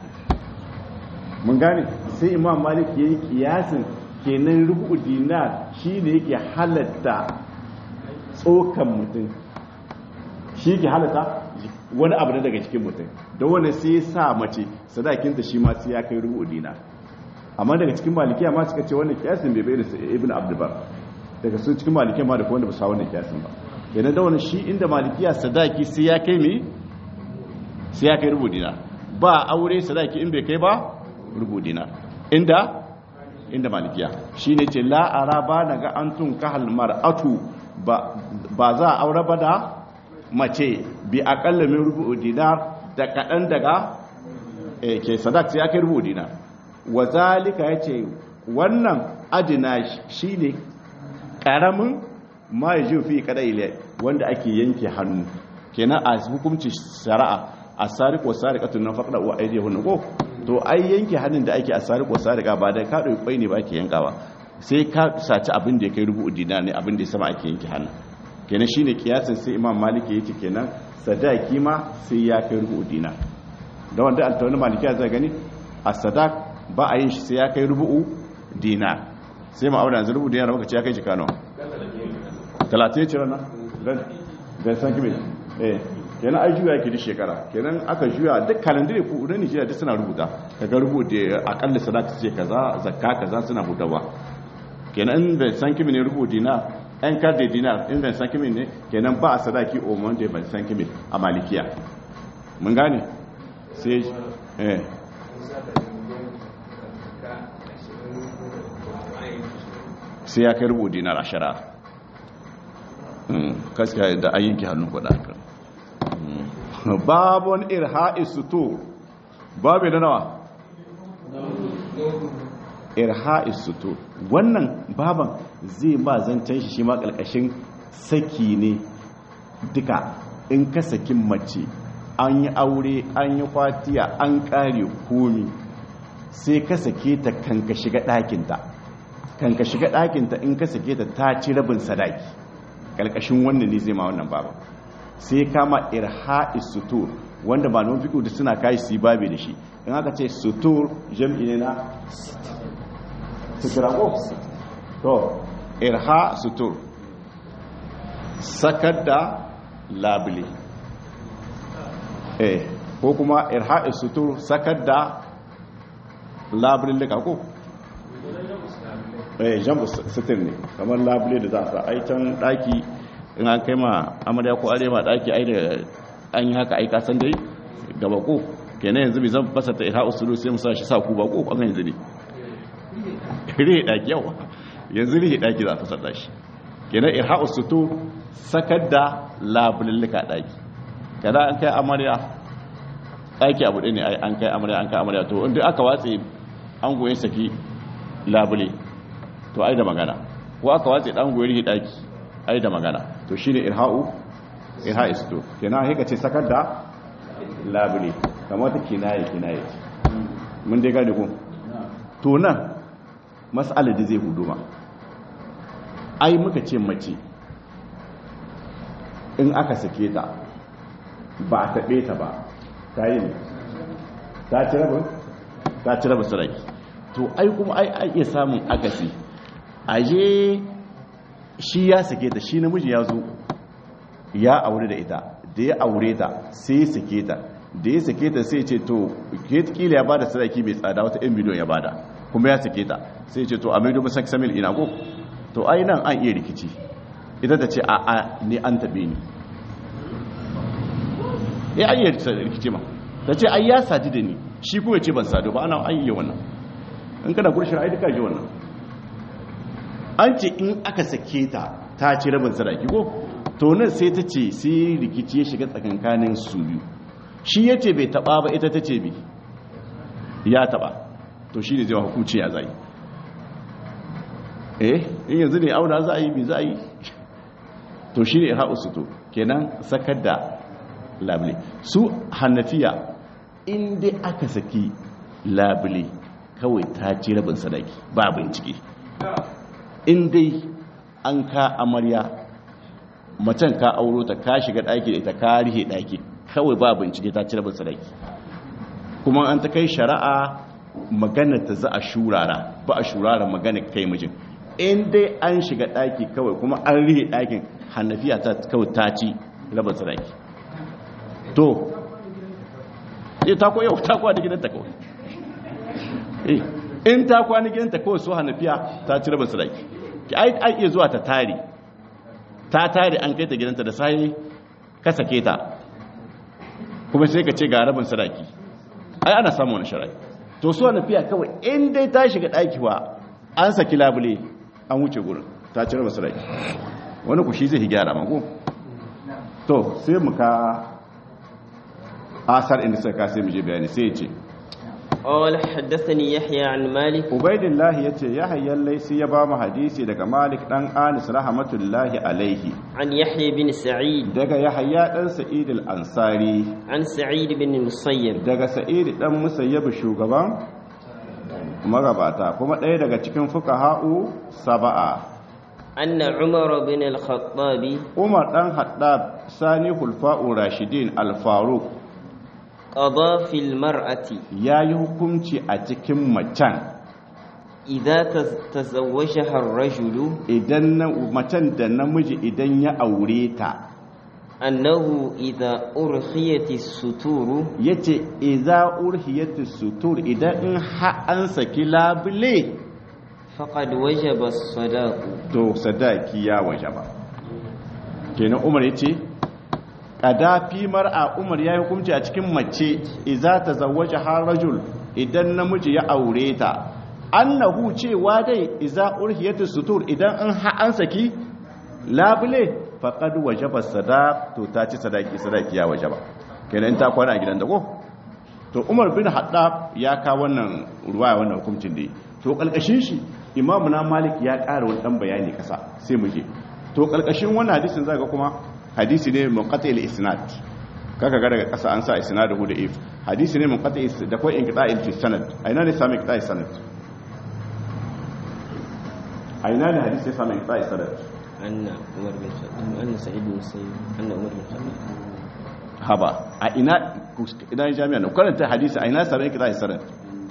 mun gane sai imam maliki yayi kiyasin kenan rubu dinar shine yake halatta tsokan mutum shi ke halatta wani abu da daga cikin mutum da wani sai ya sa mace sadakinta shi ma sai ya kai rubu dinar amma daga cikin malikiya ma suka ce wannan kiyasin bai bai da ibn abdulbar daga su cikin malikiya ma da wanda ba sa wannan kiyasin ba kenan da wannan shi inda malikiya sadaki sai ya kai mi sai ya kai rubu dinar ba aure sadaki in bai kai ba rubu dinar inda inda malikiya shine ce la araba daga antun kahal mar'atu ba ba za a aure ba da mace bi aqalla min rubu dinar da kadan daga eh ke sadaki ya kai rubu dinar wazalika yace wannan adina shine karamin ma yaji fi kadaile wanda ake yanke hannu kenan a hukunci shari'a asariq wa sariqatun nafaqda wa aydihun ko to ai yanke hannun da ake asariq wa sariqa ba da ka dauki kwai ne ba ake yankawa sai ka saci abin da ya kai rubu dinar ne abin da ya sama ake yanke hannu kenan shine kiyasin sai imam maliki yace kenan sadaki ma sai ya kai rubu dinar da wanda altawani maliki ya zai gani as-sadaq ba a yin shi sai ya kai rubu'u dinar sai ma aure yanzu rubu dinar baka ce ya kai shi kano talatin ce rana dan san kimi eh kenan ai juya yake duk shekara kenan aka juya duk calendar ku na Nigeria duk suna rubuta kaga rubuta akalla sadaka ce kaza zakka kaza suna hutawa kenan ban san kimi ne rubu dinar an kar da dinar in ban san kimi ne kenan ba a sadaki o mon da ban san kimi a malikiya mun gane sai eh sai ya kai rubu dinar ashara kaska da ayyuki hannun kuɗa haka babon irha'i sutur babu da nawa irha'i sutur wannan baban zai ba zancen shi shi ma ƙarƙashin saki ne duka in ka sakin mace an yi aure an yi kwatiya an ƙare komi sai ka sake ta kanka shiga ɗakinta kanka shiga ɗakinta in ka sake ta ta ci rabin sadaki ƙarƙashin wannan ne zai ma wannan baban sai kama irha'i sutur wanda ba nun fiƙo da suna kayi su babe da shi in aka ce sutur jam'i ne na sutura ko to irha sutur sakar da labule eh ko kuma irha'i sutur sakar da labule lika ko eh jam'u sutur ne kamar labule da za a sa aitan daki in an kai ma amarya ko arewa daki ai da an yi haka ai kasan dai gaba ko kenan yanzu bai zan fasa ta irha usulu sai mu sa shi sa ku ba ko kan yanzu ne rihe daki yawa yanzu rihe daki za ta sada shi kenan irha usulu sakar da labulillika daki kada an kai amarya daki abu ɗaya ne ai an kai amarya an kai amarya to inda aka watse an goye saki labule to ai da magana ko aka watse dan goye rihe daki ai da magana to shine irha'u irha'i sutur kenan haka ce sakar da labule kamar ta kinaye kinaye mun dai gane ko to nan mas'alar da zai huduma ai muka ce mace in aka sake ta ba a taɓe ta ba ta yi ne ta ci rabin ta ci rabin sadaki to ai kuma ai ai iya samun akasi aje shi ya sake ta shi namiji ya zo ya aure da ita da ya aure ta sai ya sake ta da ya sake ta sai ce to kila ya bada sadaki mai tsada wata yan miliyon ya bada kuma ya sake ta sai ce to a maido masak samil ina ko to ai nan an iya rikici ita ta ce a a ne an tabe ni eh an iya rikici ma ta ce ai ya sadu da ni shi kuma ce ban sadu ba ana an iya wannan in kana gurshin ai duka ji wannan an ce in aka sake ta ta ci rabin sadaki ko to nan sai ta ce sai rikici ya shiga tsakankanin su biyu shi ya ce bai taba ba ita ta ce bi ya taba to shi ne zai hukunci ya zai eh in yanzu ne auna za a yi bi za a yi to shi ne irha'u su to kenan sakar da labule su hannafiya in dai aka saki labule kawai ta ci rabin sadaki ba bincike in dai an ka amarya macen ka auro ta ka shiga ɗaki da ita ka rihe ɗaki kawai ba bincike ta ci rabin sadaki kuma an ta kai shari'a maganar ta za a shurara ba a shurara maganar kai mijin in dai an shiga ɗaki kawai kuma an rihe ɗakin hannafiya ta kawai ta ci rabin sadaki to eh ta ko yau ta kwa da gidanta kawai eh in ta kwa da gidanta kawai so hannafiya ta ci rabin sadaki ki ai ai iya zuwa ta tare ta tare an kai ta gidanta da sai ka sake ta kuma sai ka ce ga rabin sadaki ai ana samu wani shari'a to so hannafiya kawai in dai ta shiga ɗaki wa an saki labule an wuce gurin ta ci rabin sadaki wani ku shi zai gyara mako to sai mu ka asar inda suka sai mu je bayani sai ya ce قال حدثني يحيى عن مالك عبيد الله yace yahya laysi ya ba mu hadisi daga malik dan anis rahmatullahi alaihi عن يحيى بن سعيد daga yahya dan sa'id al-ansari عن سعيد بن المسيب daga sa'id dan musayyib shugaban magabata kuma ɗaya daga cikin fuqaha'u sab'a أن عمر بن الخطاب umar dan haddab sani hulfa'u rashidin al-faruq قضى في المرأة ya yi hukunci a cikin macen إذا تزوجها الرجل idan macen da namiji idan ya aure ta أنه إذا أرخيت الستور yace idza urhiyat sutur idan in ha an saki labule فقد وجب الصداق to sadaki ya wajaba kenan umar yace kadafi mar'a umar ya yi hukunci a cikin mace idza tazawwaja har rajul idan namiji ya aure ta annahu cewa dai idza urhiyat sutur idan an ha an saki labule faqad wajaba sadaq to ta ci sadaki sadaki ya wajaba kenan ta kwana a gidan da ko to umar bin haddab ya ka wannan ruwaya wannan hukuncin dai to kalkashin shi imamu na malik ya ƙara wani dan bayani kasa sai muke to kalkashin wannan hadisin zaka kuma hadisi ne munqati al-isnad kaka ga daga kasa an sa isnaduhu da if hadisi ne munqati da kai inqita'il fi sanad aina ne sami inqita'i sanad aina ne hadisi sami inqita'i sanad أن عمر بن الخطاب أن سعيد بن المسيب أن عمر بن الخطاب haba a ina ina jami'a ne karanta hadisi aina sami inqita'i sanad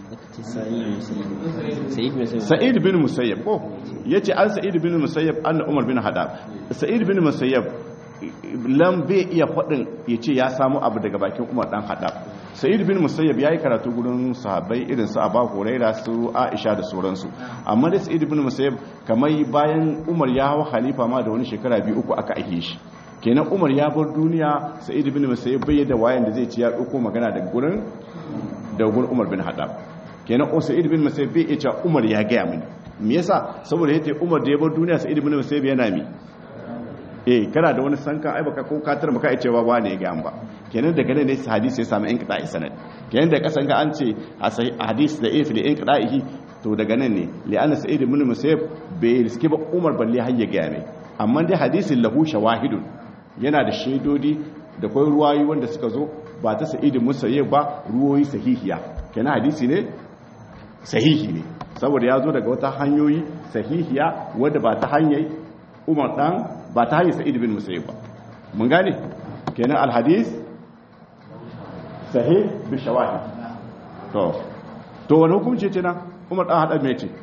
sa'id bin musayyab ko yace an sa'id bin musayyab anna umar bin hadab sa'id bin musayyab lam bai iya faɗin ya ce ya samu abu daga bakin umar ɗan haɗa sa'id bin musayyab ya yi karatu gudun sahabbai irin su abu huraira su aisha da sauransu amma da sa'id bin musayyab kamar bayan umar ya hawa halifa ma da wani shekara biyu uku aka aihe shi kenan umar ya bar duniya sa'id bin musayyab bai da wayan da zai ci ya ɗauko magana daga gurin da gurin umar bin haɗa kenan sa'id bin musayyab bai iya cewa umar ya gaya mini me yasa saboda yace umar da ya bar duniya sa'id bin musayyab yana mi eh kana da wani sanka ai baka ko katar baka ai cewa wane ya ga an ba kenan daga nan ne hadisi ya samu in qita'i sanad kenan da kasan ga an ce a hadisi da if da in qita'ihi to daga nan ne li'anna sa'id ibn musayyib bai riski ba umar balle har ya ga mai amma dai hadisin lahu shawahidun yana da shaidodi da kai ruwayi wanda suka zo ba ta sa'id ibn musayyib ba ruwayi sahihiya kenan hadisi ne sahihi ne saboda ya zo daga wata hanyoyi sahihiya wanda ba ta hanyar umar dan ba ta hanyar sa'id bin musayyib ba mun gane kenan alhadis sahih bi shawahid to to wani hukunci ce na Umar dan hada me ce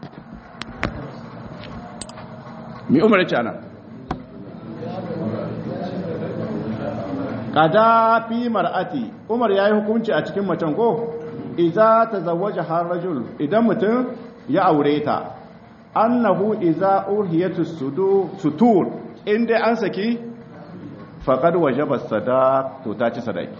mi Umar ya ce ana kada fi mar'ati Umar yayi hukunci a cikin macen ko idza tazawwaja har rajul idan mutum ya aure ta annahu idza urhiyatu sudu sutur inda an saki faqad wajaba sadaq to ta ci sadaki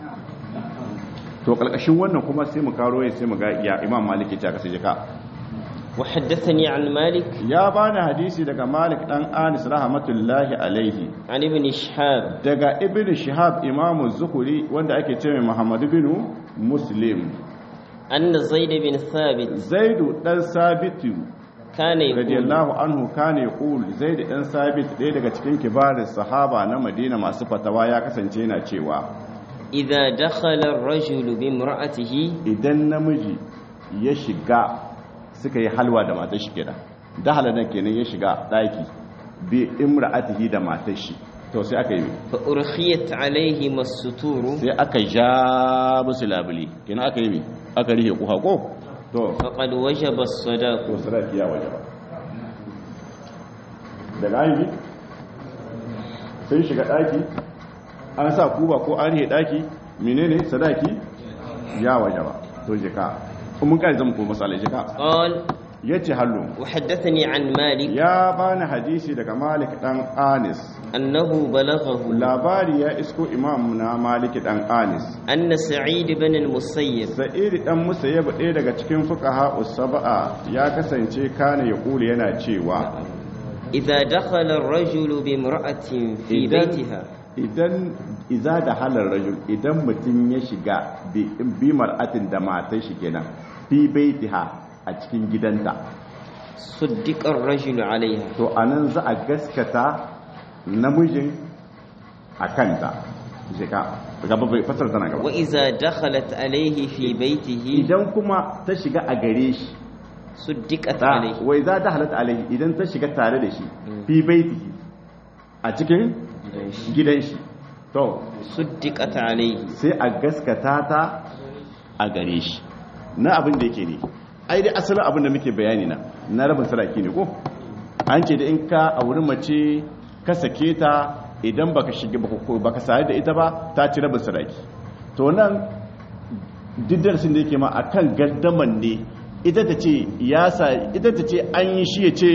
to kalkashin wannan kuma sai mu karo ya sai mu ga ya Imam Malik ya ce ka وحدثني عن مالك ya bani hadisi daga Malik dan Anis rahmatullahi alaihi عن ابن شهاب daga Ibn Shihab Imam az-Zuhri wanda ake cewa Muhammad ibn Muslim أن زيد بن ثابت Zaid dan Sabit كان يقول radiyallahu anhu kana yaqul Zaid dan Sabit ɗaya daga cikin kibarin sahaba na Madina masu fatawa ya kasance yana cewa إذا دخل الرجل بامرأته idan namiji ya shiga suka yi halwa da matar shi kenan dahala nan kenan ya shiga daki bi imra'atihi da matar shi to sai aka yi فأرخيت عليهما الستور sai aka ja musu labuli kenan aka yi aka rihe kuha ko to فقد وجب الصداق to sadaki ya wajaba daga ayi sun shiga daki an sa kuba ko an rihe daki menene sadaki ya wajaba to jika mun kai zan ko masalai jika قال yace hallu وحدثني عن مالك ya bani hadisi daga Malik dan Anis أنه بلغه labari ya isko imam na Malik dan Anis أن سعيد بن المسيب Sa'id dan Musayyab ɗaya daga cikin fuqaha us-sab'a ya kasance kana ya kula yana cewa إذا دخل الرجل بامرأة في إذن- بيتها idan iza da halar rajul idan mutum ya shiga bi bi mar'atin da matar shi kenan fi baitiha a cikin gidanta صدق الرجل عليها to anan za a gaskata namijin a kanta jika gaba bai fasar tana gaba وإذا دخلت عليه في بيته idan kuma ta shiga a gare shi صدقت ta عليه wai za ta halatta alaihi idan ta shiga tare da shi fi baitihi a cikin gidan shi to صدقت عليه sai a gaskata ta a gare shi na abin da yake ne ai dai asalin abin da muke bayani na na rabin saraki ne ko an ce da in ka a wurin mace ka sake ta idan baka shige baka baka sare da ita ba ta ci rabin saraki to nan diddarsin da yake ma akan gaddaman ne ita ta ce ya sa ita ta ce an yi shi ya ce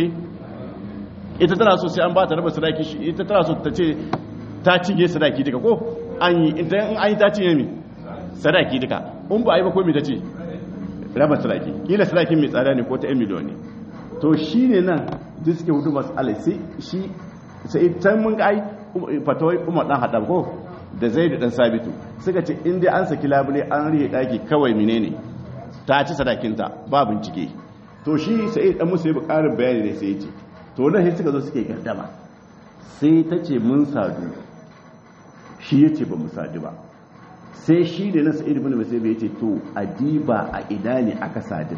ita tana so sai an ba ta rabin saraki shi ita tana so ta ce ta cinye sadaki duka ko an yi idan an yi ta cinye mi sadaki duka in ba a yi ba ko mi ta ce raba sadaki kila sadakin mai tsada ne ko ta yan miliyon ne to shi ne nan duk suke hudu masu alai sai shi sai can mun ga ai fatawai umar dan haɗa ko da zai da dan sabitu suka ce in dai an saki labule an rihe daki kawai menene ta ci sadakinta ba bincike to shi sai dan musu yi bukarin bayani ne sai ya ce to nan sai suka zo suke gardama sai ta ce mun sadu shi ya ce ba mu sadu ba sai shi da na sa'id ibn musayyib ya ce to adiba a ina ne aka sadu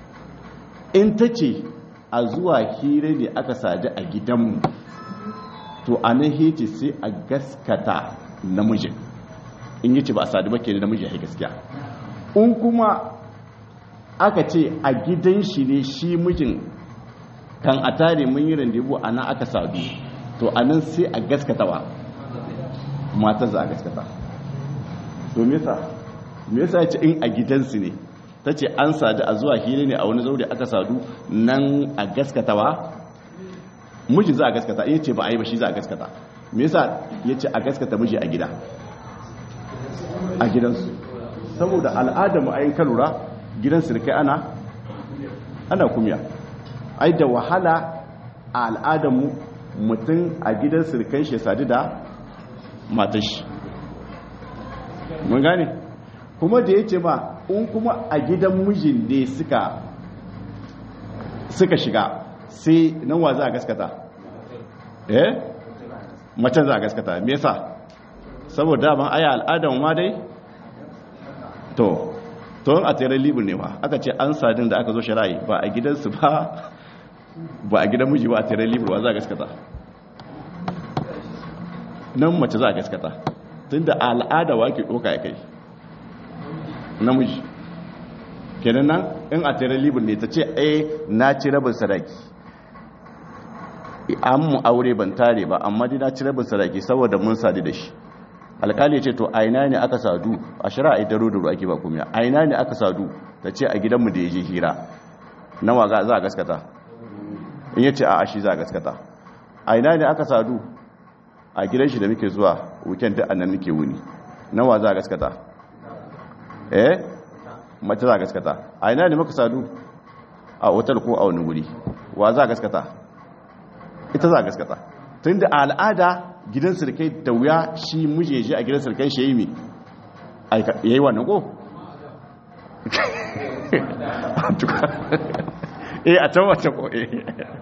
in ta ce a zuwa hira ne aka sadu a gidanmu to a nan hece sai a gaskata namijin in yi ce ba a sadu ba ke da namiji ya gaskiya in kuma aka ce a gidan shi ne shi mijin kan a tare mun yi randebu a nan aka sadu to a nan sai a gaskata ba matar za a gaskata to me yasa me yasa ce in a gidansu ne ta ce an sadu a zuwa hili ne a wani zaure aka sadu nan a gaskata ba miji za a gaskata in ce ba a yi ba shi za a gaskata me yasa ya ce a gaskata miji a gida a gidansu saboda al'adar mu ayin kalura gidansu da kai ana ana kumya ai da wahala a al'adar mu mutum a gidan sirkan shi sadu da matashi mun gane kuma da ya ce ma in kuma a gidan mijin ne suka suka shiga sai nan wa za a gaskata eh macen za a gaskata me yasa saboda ban aya al'adar ma dai to to a tsere libin ne ba aka ce an sadin da aka zo shara'i ba a gidansu ba ba a gidan miji ba a tsere libin wa za a gaskata nan mace za a gaskata tun da al'ada wa ke ɗoka ya kai namiji kenan nan in a tare libin ne ta ce eh na ci rabin sadaki an mu aure ban tare ba amma dai na ci rabin sadaki saboda mun sadu da shi alƙali ya ce to aina ne aka sadu a shari'a daro da ake ba kuma aina ne aka sadu ta ce a gidanmu da ya je hira nawa za a gaskata in yace a ashi za a gaskata aina ne aka sadu a gidan shi da muke zuwa weekend da annan muke wuni nawa za a gaskata eh mace za a gaskata aina ne muka sadu a otal ko a wani guri wa za a gaskata ita za a gaskata tunda a al'ada gidan sirkai da wuya shi mujeje a gidan sirkai shi yi mi yayi wannan ko eh a can wace ko eh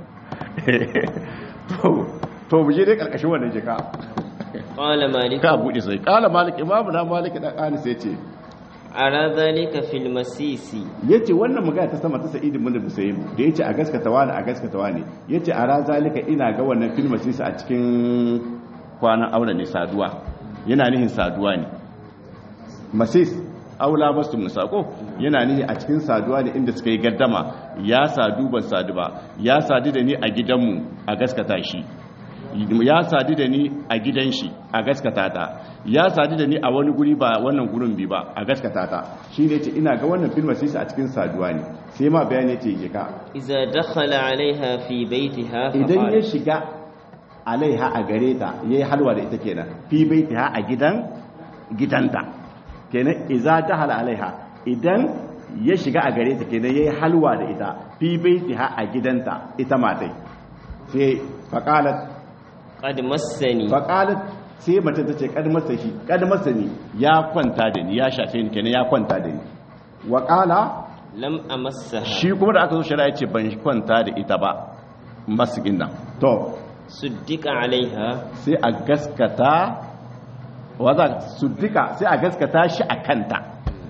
to to buje dai karkashin wannan jika qala malik ka bude sai qala malik imamu na malik da qani sai ce ara zalika fil masisi yace wannan magana ta sama ta sa'id ibn musayyib da yace a gaskata wani a gaskata wani yace ara zalika ina ga wannan fil masisi a cikin kwanan aure ne saduwa yana nihin saduwa ne masis aula basu musako yana nihi a cikin saduwa ne inda suka yi gaddama ya sadu ban sadu ba ya sadu da ni a gidanmu a gaskata shi ya sadu da ni a gidan shi a gaskata ta ya sadu da ni a wani guri ba wannan gurin bi ba a gaskata ta shi ne ce ina ga wannan film sai a cikin saduwa ne sai ma bayani ce jika idza dakhala alaiha fi baitiha idan ya shiga alaiha a gare ta yayi halwa da ita kenan fi baitiha a gidan gidanta kenan idza dakhala alaiha idan ya shiga a gare ta kenan yayi halwa da ita fi baitiha a gidanta ita matai sai faqalat qad massani faqalat sai mace ta ce kad masani kad masani ya kwanta da ni ya shafe ni kenan ya kwanta da ni wa qala lam amassaha shi kuma da aka zo shari'a ce ban kwanta da ita ba masgin nan to suddika alaiha sai a gaskata waza suddika sai a gaskata shi a kanta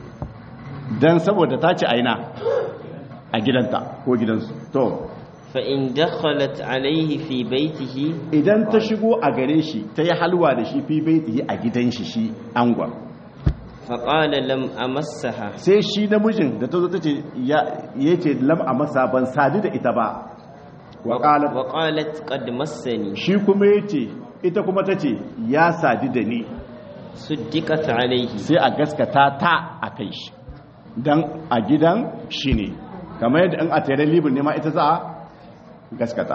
dan saboda ta ce aina a gidanta ko gidansu to fa in dakhalat alaihi fi baitihi idan ta shigo a gare shi ta yi halwa da shi fi baitihi a gidan shi shi angwa fa qala lam amassaha sai shi namijin da ta zo ta ce ya ce lam amassa ban sadu da ita ba wa qalat wa qalat qad massani shi kuma yace ita kuma tace ya sadu da ni suddiqat alaihi sai a gaskata ta akai shi dan a gidan shi ne kamar yadda in a tare libin ne ma ita za a gaskata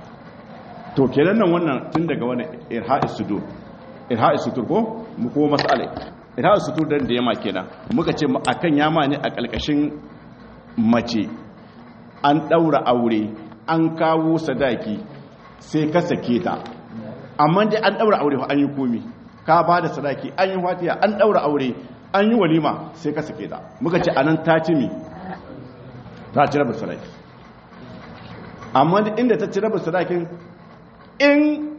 to kenan nan wannan tun daga wani irha'is sudur irha'is sudur ko mu ko mas'ala irha'is sudur dan da yama kenan muka ce akan yama ne a kalkashin mace an daura aure an kawo sadaki sai ka sake ta amma dai an daura aure an yi komi ka ba da sadaki an yi fatiya an daura aure an yi walima sai ka sake ta muka ce anan ta ci mi ta ci rabu sadaki amma inda ta ci rabu sadakin in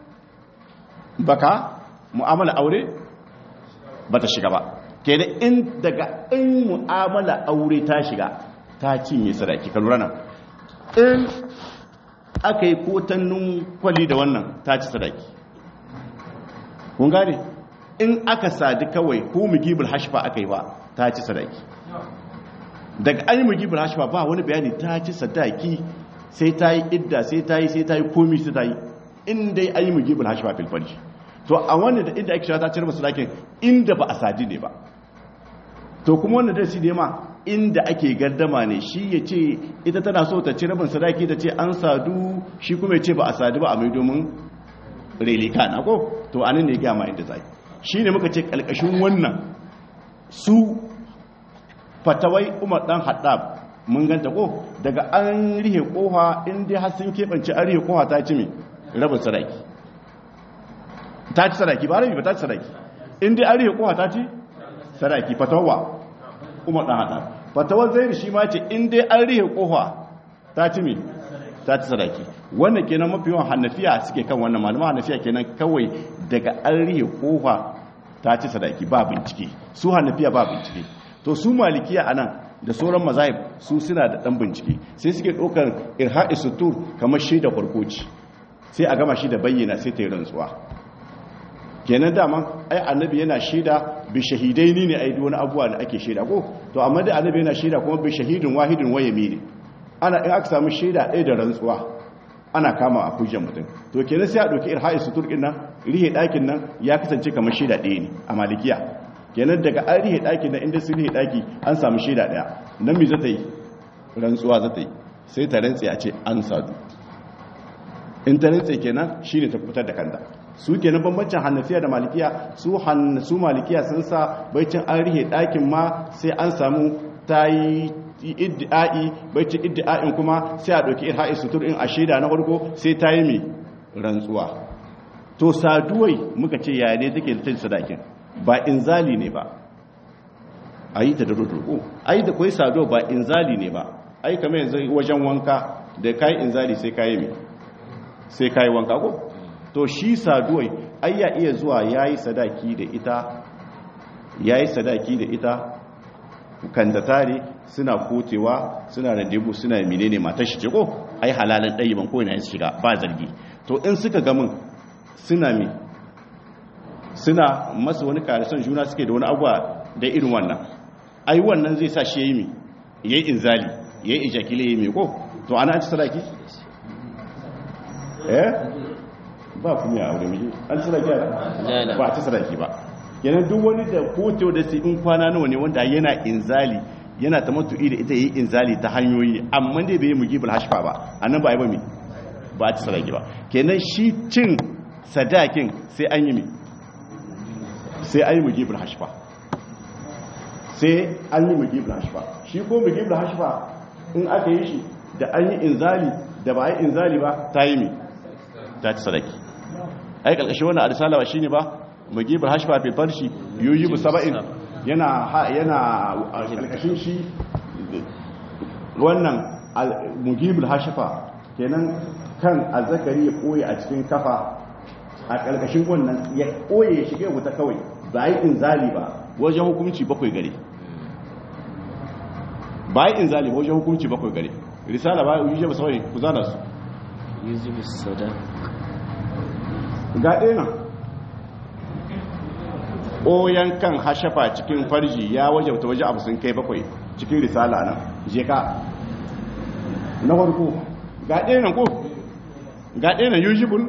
baka mu'amala aure ba ta shiga ba ke da in daga in mu'amala aure ta shiga ta cinye sadaki ka lura nan in aka yi kotannin kwali da wannan ta ci sadaki kun gane in aka sadi kawai ko mugibul hashfa aka yi ba ta ci sadaki daga an yi mugibul hashfa ba wani bayani ta ci sadaki sai ta yi idda sai ta yi sai ta yi komi sai ta yi in dai an yi mugibul hashfa filfarji to a wannan da inda ake shara ta ci rabu sadakin inda ba a sadi ne ba to kuma wannan darasi ne ma inda ake gardama ne shi ya ce ita tana so ta ci rabin sadaki ta ce an sadu shi kuma ya ce ba a sadu ba a mai domin relika na ko to anan ne ya gama inda zai shi ne muka ce kalkashin wannan su fatawai umar dan haddab mun ganta ko daga an rihe koha inda har sun keɓance an rihe koha ta ci mai rabin sadaki ta ci sadaki ba rabi ba ta ci sadaki inda an rihe koha ta ci sadaki fatawa umar dan haddab fatawar zai shi ma ce inda an rihe koha ta ci mai ta ci sadaki wannan kenan mafi yawan hannafiya suke kan wannan malama hannafiya kenan kawai daga an rihe kofa ta ci sadaki ba bincike su hannafiya ba bincike to su malikiya anan da sauran mazahib su suna da dan bincike sai suke ɗaukar irha'i sutur kamar shaida farko ce sai a gama shi da bayyana sai ta yi rantsuwa kenan dama ai annabi yana shaida bi shahidaini ne ai wani abuwa da ake shaida ko to amma da annabi yana shaida kuma bi shahidin wahidin wa yamini ana in aka samu shaida ɗaya da rantsuwa ana kama a hujjar mutum to kenan sai a ɗauki irha'i sutur ɗin nan rihe ɗakin nan ya kasance kamar shaida ɗaya ne a malikiya kenan daga an rihe ɗakin nan inda sun rihe ɗaki an samu shaida ɗaya nan mi zata yi rantsuwa zata yi sai ta rantse a ce an sadu in ta rantse kenan shi ne ta fitar da kanta su kenan bambancin hannafiya da malikiya su su malikiya sun sa baicin an rihe ɗakin ma sai an samu ta yi iddi'ai baicin iddi'a'in kuma sai a ɗauki irha'i sutur in a shaida na farko sai ta yi mai rantsuwa to saduwai muka ce yaya ne take da sadakin ba inzali ne ba a yi ta da rudu a yi da kwai saduwa ba inzali ne ba ai kamar yanzu wajen wanka da kayi inzali sai kayi mai sai kayi wanka ko to shi saduwai ai ya iya zuwa yayi sadaki da ita yayi sadaki da ita kan da tare suna kotewa suna randebu suna menene matar shi ce ko ai halalan dai ban ko ina shiga ba zargi to in suka ga mun suna mi suna masa wani karisan juna suke da wani abuwa da irin wannan ai wannan zai sa shi yayi mi yayi inzali yayi ijakile yayi mi ko to ana ci sadaki eh ba kuma ya aure miji an ci sadaki ba ci sadaki ba yana duk wani da koto da sai in kwana nawa ne wanda yana inzali yana ta matu'i da ita yi inzali ta hanyoyi amma dai bai mugibul hashfa ba annan ba ai ba mi ba ci sadaki ba kenan shi cin sadakin sai an yi mi sai an yi mugibul hashfa sai an yi mugibul hashfa shi ko mugibul hashfa in aka yi shi da an yi inzali da ba yi inzali ba ta yi mi ta ci sadaki ai kalkashi wannan arsala ba shine ba mugibul hashfa fil farshi yujibu sab'in yana yana kalkashin shi wannan mugibul hashfa kenan kan azzakari ya koyi a cikin kafa a kalkashin wannan ya koye ya shige wuta kawai ba yi inzali ba wajen hukunci bakwai gare ba yi inzali ba wajen hukunci bakwai gare risala ba yi ba sauyi ku zana su yujibu sadaq ga ɗaya nan ɓoyan kan hashafa cikin farji ya wajabta waje abu sun kai bakwai cikin risala nan je ka na farko ga ɗaya nan ko ga ɗaya nan yujibul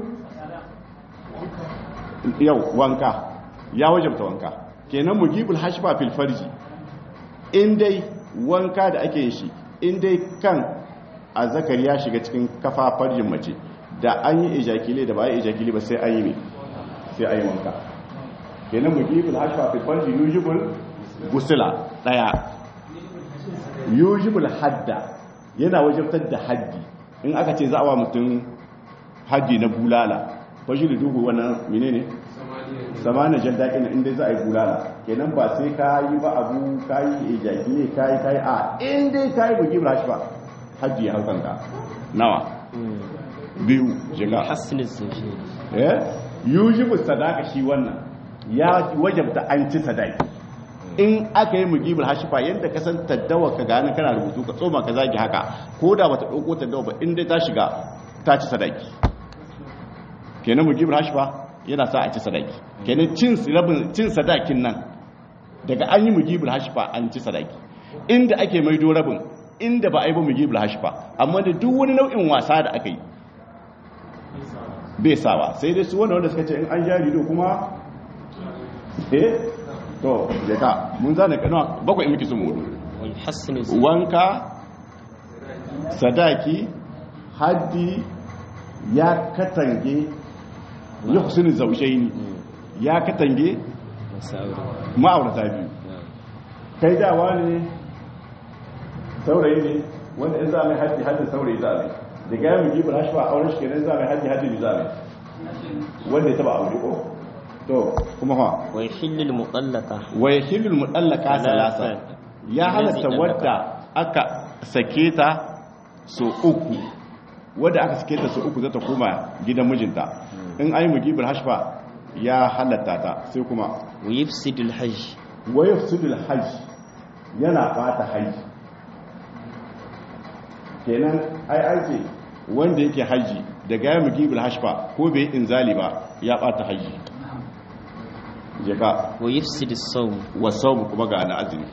yau wanka ya wajabta wanka kenan mugibul hashafa fil farji in dai wanka da ake shi in dai kan azzakari ya shiga cikin kafa farjin mace da an yi ejakile da ba yi ejakile ba sai an yi ne sai an yi wanka kenan mugibul hashfa fi farji yujibul gusula daya yujibul hadda yana wajabtar da haddi in aka ce za a wa mutum haddi na bulala fashi da duhu wannan menene samana jaldaqin inda za a yi bulala kenan ba sai ka yi ba abu ka yi ejakile ka yi ka yi a inda ka yi mugibul hashfa haddi ya hankanka nawa biyu jiga hasinin soshi eh yujibu sadaka shi wannan ya wajabta an ci sadaki in aka yi mugibul hashifa yanda ka san taddawa ka gani kana rubutu ka tsoma ka zagi haka ko da bata dauko taddawa ba inda ta shiga ta ci sadaki kenan mugibul hashifa yana sa a ci sadaki kenan cin rabin cin sadakin nan daga an yi mugibul hashifa an ci sadaki inda ake maido rabin inda ba a yi ba mugibul hashifa amma da duk wani nau'in wasa da aka yi bai sawa sai dai su wanda wanda suka ce in an jari do kuma eh to je ka mun zana kana bakwai miki su mu wanka sadaki haddi ya katange ya husni zawjaini ya katange ma'aurata biyu kai dawa ne saurayi ne wanda in za mai haddi haddi saurayi za mai da gaya mu gibir hashfa a auren shi kenan za mai haddi haddi bi za mai wanda ya taba aure ko to kuma ha wa yahillul mutallaqa wa yahillul mutallaqa salasa ya halatta wadda aka sake ta so uku wadda aka sake ta so uku zata koma gidan mijinta in ayi mu gibir hashfa ya halatta ta sai kuma wa yufsidul hajj wa yufsidul hajj yana bata hajji kenan ai aiki wanda yake haji daga ya mugibul hashfa ko bai inzali ba ya bata haji je ka wa yufsidu as-sawm wasau kuma ga na azumi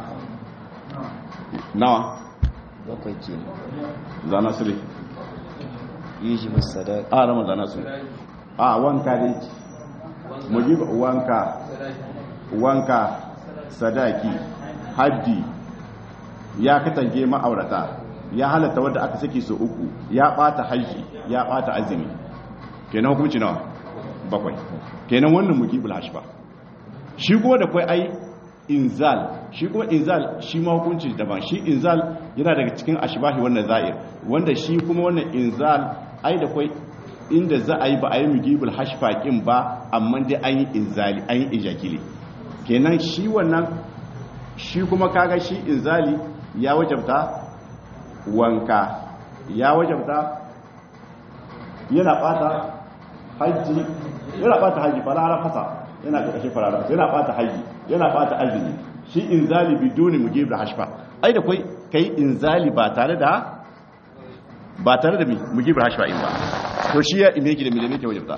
nawa bakwai kenan zana sule yujibu as-sadaqa a rama zana sule a wanka dai mujibu wanka wanka sadaki haddi ya katange ma'aurata ya halatta wanda aka saki su uku ya bata haji ya bata azumi kenan hukunci nawa bakwai kenan wannan mujibul hashfa shi kuma da kai ai inzal shi kuma inzal shi ma hukunci daban shi inzal yana daga cikin ashbahi wannan za'ir wanda shi kuma wannan inzal ai da kai inda za a yi ba a yi mujibul hashfa kin ba amma dai an yi inzali an yi ijakili kenan shi wannan shi kuma kaga shi inzali ya wajabta wanka ya wajabta yana bata haji yana bata haji farara fasa yana da kashe farara yana bata haji yana bata azumi shi inzali biduni mujibul hashfa ai da kai kai inzali ba tare da ba tare da mujibul hashfa in ba to shi ya ime yake da me yake wajabta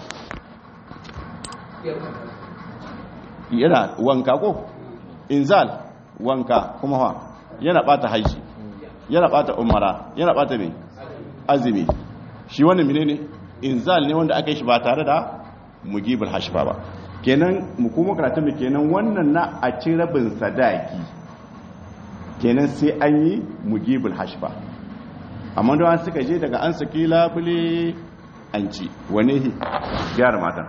yana wanka ko inzal wanka kuma ha yana bata haji yana bata umara yana bata me azumi shi wannan menene inzal ne wanda aka yi shi ba tare da mujibul hashfa ba kenan mu kuma karatun mu kenan wannan na a ci rabin sadaki kenan sai an yi mujibul hashfa amma da wasu suka je daga an saki labule an ci wane hi gyara matan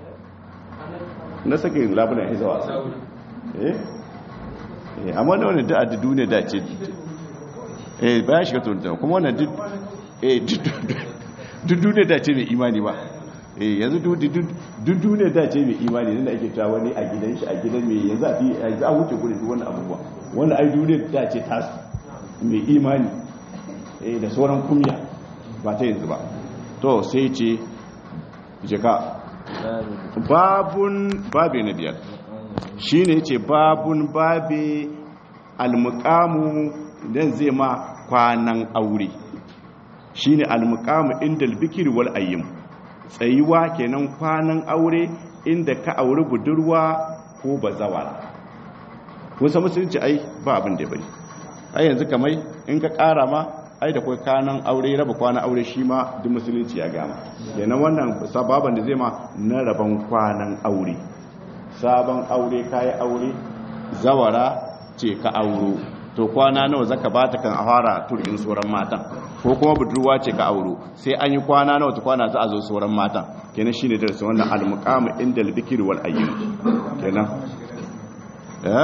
na sake labulen hizawa eh eh amma da wannan da duniya da ce eh bayan shiga tuntun kuma wannan duk eh duk duniya da ce mai imani ba eh yanzu duk duniya da ce mai imani nan da ake ta wani a gidan shi a gidan mai yanzu a fi yanzu a wuce gurin wannan abubuwa wannan ai duniya da ce ta mai imani eh da sauran kunya ba ta yanzu ba to sai ce jika babun babe na biyar shine yace babun babe almuqamu dan zai ma kwanan aure shine almuqamu indal bikri wal ayyim tsayuwa kenan kwanan aure inda ka aure budurwa ko bazawara kusa musulunci ai ba abin da bane ai yanzu kamar in ka kara ma ai da kai kanan aure raba kwanan aure shi ma duk musulunci ya gama kenan wannan sababan da zai ma na raban kwanan aure sabon aure kai aure zawara ce ka auro to kwana nawa zaka bata kan a fara turkin sauran matan ko kuma budurwa ce ka auro sai an yi kwana nawa ta kwana za a zo sauran matan kenan shine darasin wannan al-muqam inda al-dhikr wal ayyim kenan eh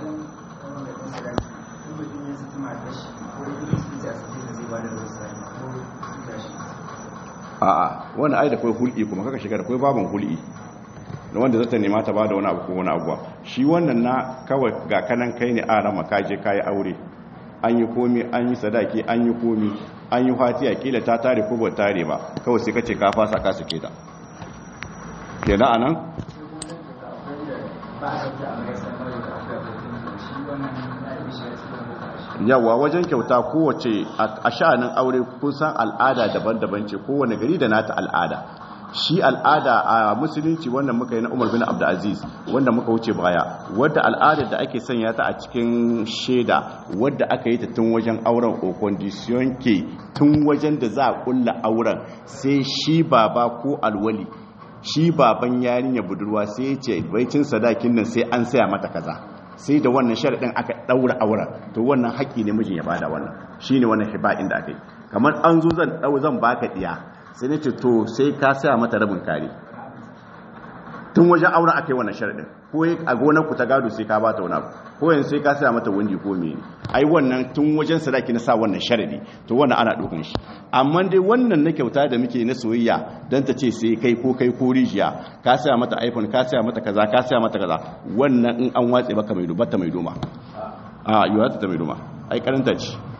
a'a wannan ai da kai hul'i kuma kaka shiga da kai baban hul'i da wanda zata nema ta bada wani abu ko wani abuwa shi wannan na kawai ga kanan kai ne a rama kaje kai aure an yi komi an yi sadaki an yi komi an yi fatiya kila ta tare ko ba tare ba kawai sai kace ka fasa ka sake ta kenan anan yawa wajen kyauta kowace a sha'anin aure kun san al'ada daban-daban ce kowane gari da nata al'ada shi al'ada a musulunci wannan muka yi na Umar bin Abdulaziz wanda muka wuce baya wadda al'ada da ake sanya ta a cikin sheda wadda aka yi ta tun wajen auren o condition ke tun wajen da za a kulla auren sai shi baba ko alwali shi baban yarinya budurwa sai ya ce baicin sadakin nan sai an saya mata kaza sai da wannan sharadin aka daura auren to wannan haƙi ne mijin ya bada wannan shine wannan hiba'in da aka yi kamar an zo zan dau zan baka diya sai ne ce to sai ka saya mata rabin kare tun wajen auren aka yi wannan sharadin ko a gonar ku ta gado sai ka bata wani abu ko yanzu sai ka saya mata windi ko mene ai wannan tun wajen sadaki na sa wannan sharadi to wannan ana dokan shi amma dai wannan na kyauta da muke na soyayya dan ta ce sai kai ko kai ko rijiya ka saya mata iPhone ka saya mata kaza ka saya mata kaza wannan in an watse baka mai dubata mai doma a yiwa ta mai doma ai karanta ce